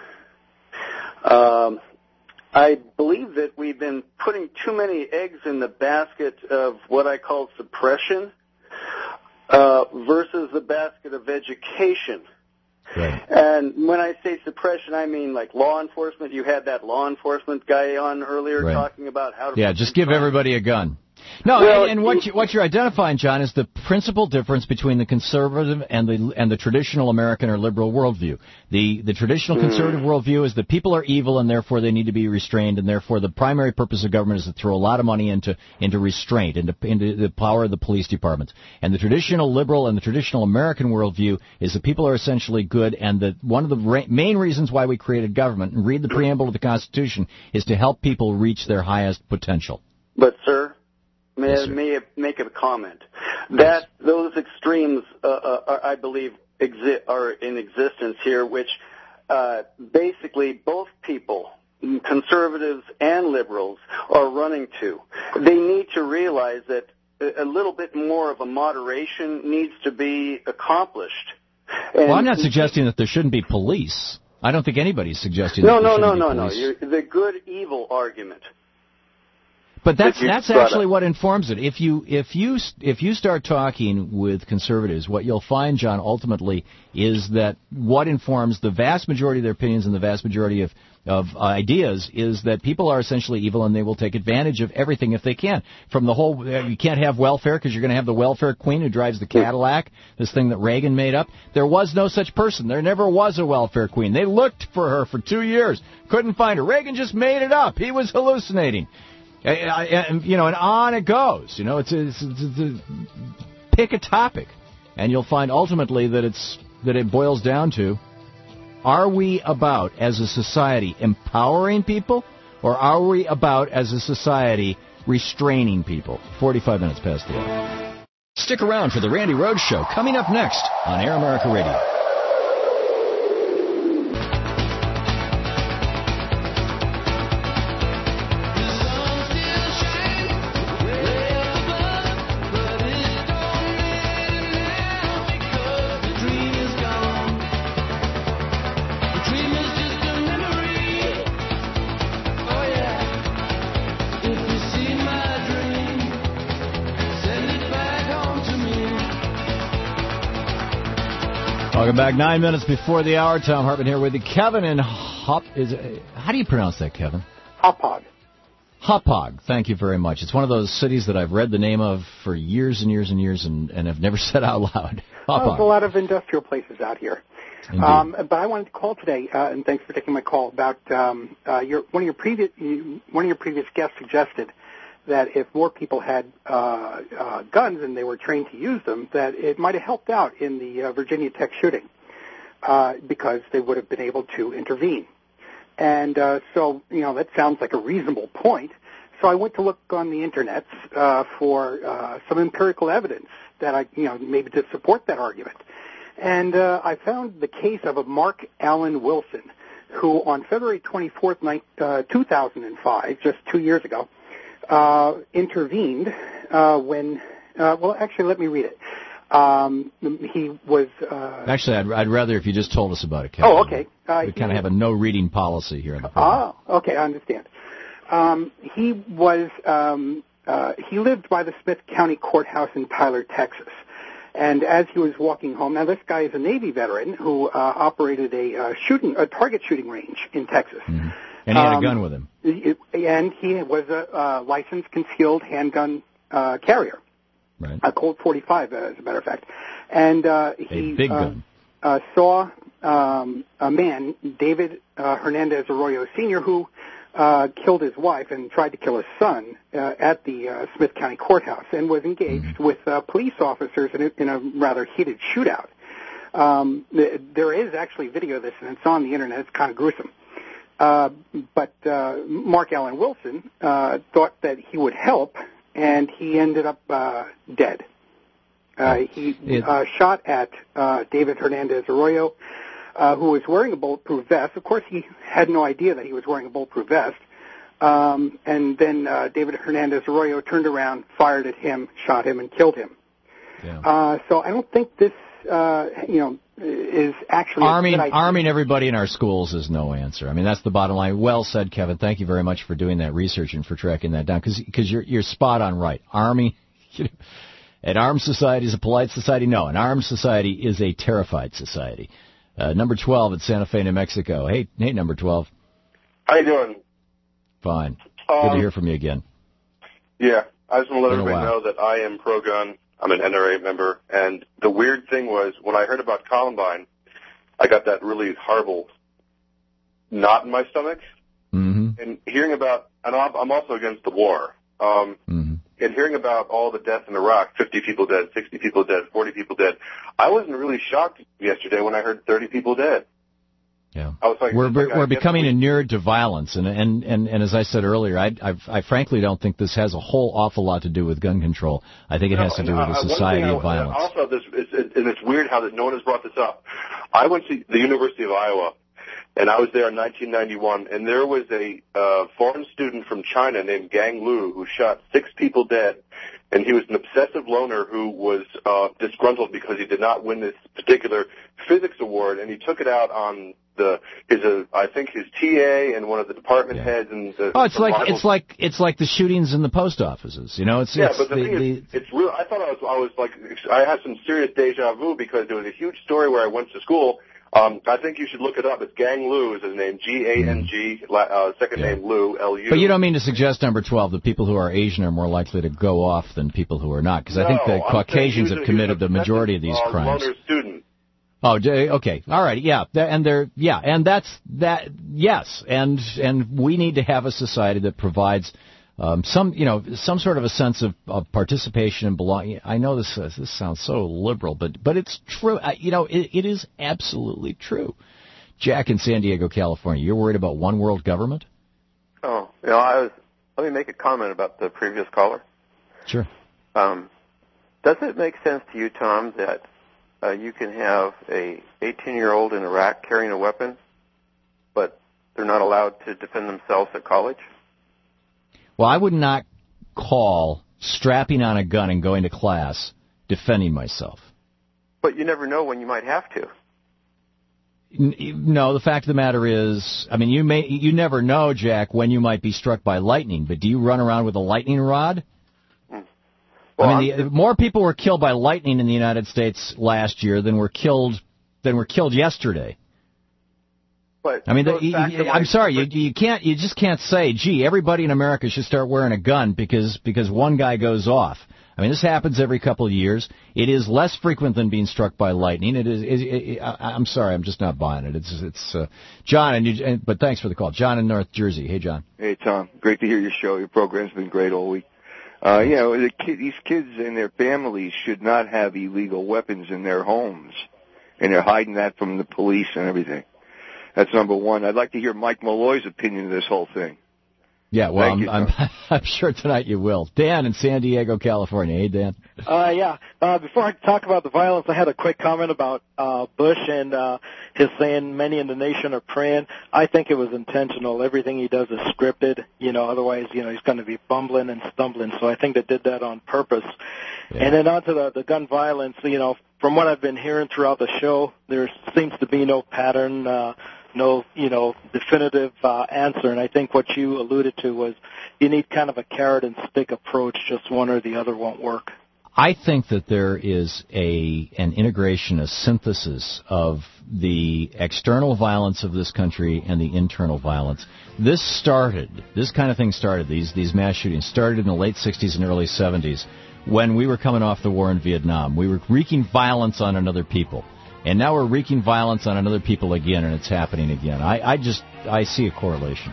Um, I believe that we've been putting too many eggs in the basket of what I call suppression uh, versus the basket of education. Right. And when I say suppression, I mean like law enforcement. You had that law enforcement guy on earlier Right. talking about how to... Yeah, just give everybody a gun. No, Well, and, and what, you, what you're identifying, John, is the principal difference between the conservative and the and the traditional American or liberal worldview. The the traditional Mm. conservative worldview is that people are evil and therefore they need to be restrained, and therefore the primary purpose of government is to throw a lot of money into into restraint, into into the power of the police departments. And the traditional liberal and the traditional American worldview is that people are essentially good, and that one of the ra- main reasons why we created government, and read the preamble of the Constitution, is to help people reach their highest potential. But, sir, may, Yes, I sir. may I make a comment? That those extremes, uh, uh, are, I believe, exi- are in existence here, which uh, basically both people, conservatives and liberals, are running to. They need to realize that a a little bit more of a moderation needs to be accomplished. And Well, I'm not suggesting that there shouldn't be police. I don't think anybody's suggesting No, that there no, no, shouldn't no, be no. police. You're, the good-evil argument. But that's that you that's brought actually up. what informs it. If you if you if you start talking with conservatives, what you'll find, John, ultimately is that what informs the vast majority of their opinions and the vast majority of of ideas is that people are essentially evil and they will take advantage of everything if they can. From the whole, uh, you can't have welfare because you're going to have the welfare queen who drives the Cadillac, this thing that Reagan made up. There was no such person. There never was a welfare queen. They looked for her for two years, couldn't find her. Reagan just made it up. He was hallucinating. And, you know, and on it goes. You know, it's, a, it's, a, it's a, pick a topic, and you'll find ultimately that it's that it boils down to: are we about, as a society, empowering people, or are we about, as a society, restraining people? Forty-five minutes past the hour. Stick around for the Randy Rhoads Show coming up next on Air America Radio. Welcome back. Nine minutes before the hour. Tom Hartman here with you. Kevin in Hop is how do you pronounce that, Kevin? Hauppauge. Hauppauge. Thank you very much. It's one of those cities that I've read the name of for years and years and years and, and have never said out loud. Well, there's a Hauppauge. lot of industrial places out here. Indeed. Um, but I wanted to call today, uh, and thanks for taking my call. About um, uh, your one of your previous one of your previous guests suggested that if more people had uh, uh, guns and they were trained to use them, that it might have helped out in the uh, Virginia Tech shooting uh, because they would have been able to intervene. And uh, so, you know, that sounds like a reasonable point. So I went to look on the internet uh, for uh, some empirical evidence that I, you know, maybe to support that argument. And uh, I found the case of a Mark Allen Wilson, who on February twenty-fourth, uh, two thousand five, just two years ago, uh, intervened uh, when, uh, well, actually, let me read it. Um, he was... Uh, Actually, I'd, I'd rather if you just told us about it, Kevin. oh, okay. Uh, we kind of have a no-reading policy here on the program. Ah, okay, I understand. Um, he was, um, uh, he lived by the Smith County Courthouse in Tyler, Texas. And as he was walking home, now this guy is a Navy veteran who uh, operated a uh, shooting, a target shooting range in Texas. Mm-hmm. And he had Um, a gun with him. It, and he was a uh, licensed concealed handgun uh, carrier, right? A Colt forty-five, uh, as a matter of fact. And uh, he A big uh, gun. uh, saw um, a man, David uh, Hernandez Arroyo Senior, who uh, killed his wife and tried to kill his son uh, at the uh, Smith County Courthouse and was engaged mm-hmm. with uh, police officers in a, in a rather heated shootout. Um, th- there is actually video of this, and it's on the internet. It's kind of gruesome. Uh, but uh, Mark Allen Wilson uh, thought that he would help, and he ended up uh, dead. Uh, he uh, shot at uh, David Hernandez Arroyo, uh, who was wearing a bulletproof vest. Of course, he had no idea that he was wearing a bulletproof vest. Um, and then uh, David Hernandez Arroyo turned around, fired at him, shot him, and killed him. Yeah. Uh, so I don't think this, uh, you know, is actually arming a good idea. arming everybody in our schools is no answer. I mean, that's the bottom line. Well said, Kevin. Thank you very much for doing that research and for tracking that down, because because you're you're spot on right. Army, you know, an armed society is a polite society. No, an armed society is a terrified society. Uh, number twelve at Santa Fe, New Mexico. Hey, hey, number twelve. How you doing? Fine. Um, Good to hear from you again. Yeah, I just want to let Been a everybody while. know that I am pro-gun. I'm an N R A member, and the weird thing was when I heard about Columbine, I got that really horrible knot in my stomach. Mm-hmm. And hearing about, and I'm I'm also against the war. Um, mm-hmm. And hearing about all the deaths in Iraq, fifty people dead, sixty people dead, forty people dead, I wasn't really shocked yesterday when I heard thirty people dead. Yeah, I was like, we're like, we're I guess becoming we- inured to violence, and and and, and as I said earlier, I I've, I frankly don't think this has a whole awful lot to do with gun control. I think it No, has to and, do with uh, a one society thing I- of violence. Also, this it's, it, and it's weird how that no one has brought this up. I went to the University of Iowa, and I was there in nineteen ninety-one, and there was a uh, foreign student from China named Gang Lu who shot six people dead, and he was an obsessive loner who was uh, disgruntled because he did not win this particular physics award, and he took it out on the his uh, I think his T A and one of the department Yeah. heads and the Oh, it's the like rivals. it's like it's like the shootings in the post offices. You know, it's Yeah, it's but the, the, thing the, is, it's real. I thought I was, I was like, I had some serious deja vu because there was a huge story where I went to school. Um, I think you should look it up. It's Gang Lu is his name, G A N G, uh, second Yeah. name Lu, L U. But you don't mean to suggest, number twelve, that people who are Asian are more likely to go off than people who are not, because I think No, the I'm Caucasians saying have he was a- committed he the was majority of these obsessive, uh, crimes. loner student. Oh, d- okay, all right, yeah, Th- and they're yeah, and that's that. Yes, and and we need to have a society that provides um, some, you know, some sort of a sense of, of participation and belonging. I know this uh, this sounds so liberal, but but it's true. Uh, you know, it, it is absolutely true. Jack in San Diego, California, you're worried about one world government? Oh, you know, I was. Let me make a comment about the previous caller. Sure. Um, does it make sense to you, Tom, that uh, you can have a eighteen-year-old in Iraq carrying a weapon, but they're not allowed to defend themselves at college? Well, I would not call strapping on a gun and going to class defending myself. But you never know when you might have to. N- No, the fact of the matter is, I mean, you may, you never know, Jack, when you might be struck by lightning. But do you run around with a lightning rod? Well, I mean, the, more people were killed by lightning in the United States last year than were killed than were killed yesterday. But I mean, goes the, you, back to you, my- I'm sorry, you, you can't, you just can't say, gee, everybody in America should start wearing a gun because because one guy goes off. I mean, this happens every couple of years. It is less frequent than being struck by lightning. It is. It, it, it, I, I'm sorry, I'm just not buying it. It's it's uh, John, and, you, and but thanks for the call, John in North Jersey. Hey, John. Hey, Tom. Great to hear your show. Your program's been great all week. Uh, you know, the kid, these kids and their families should not have illegal weapons in their homes, and they're hiding that from the police and everything. That's number one. I'd like to hear Mike Malloy's opinion of this whole thing. Yeah, well, Thank I'm, you, I'm I'm sure tonight you will. Dan in San Diego, California. Hey, Dan. Uh, yeah. Uh, before I talk about the violence, I had a quick comment about uh, Bush and uh, his saying many in the nation are praying. I think it was intentional. Everything he does is scripted. You know, otherwise, you know, he's going to be bumbling and stumbling. So I think they did that on purpose. Yeah. And then on to the, the gun violence. You know, from what I've been hearing throughout the show, there seems to be no pattern. Uh, no, you know, definitive uh, answer. And I think what you alluded to was you need kind of a carrot and stick approach. Just one or the other won't work. I think that there is a an integration, a synthesis of the external violence of this country and the internal violence. This started, this kind of thing started, these these mass shootings started in the late sixties and early seventies when we were coming off the war in Vietnam. We were wreaking violence on another people. And now we're wreaking violence on another people again, and it's happening again. I, I just, I see a correlation.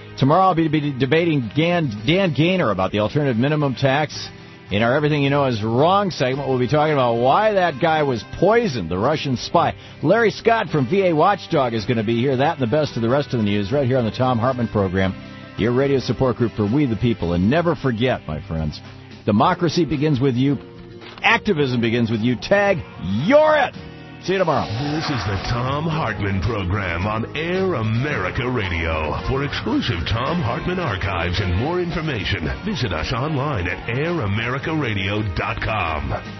Tomorrow I'll be, be debating Dan, Dan Gaynor about the alternative minimum tax. In our Everything You Know Is Wrong segment, we'll be talking about why that guy was poisoned, the Russian spy. Larry Scott from V A Watchdog is going to be here. That and the best of the rest of the news right here on the Thom Hartmann Program, your radio support group for We the People. And never forget, my friends, democracy begins with you. Activism begins with you. Tag, you're it. See you tomorrow. This is the Thom Hartmann Program on Air America Radio. For exclusive Thom Hartmann archives and more information, visit us online at air america radio dot com.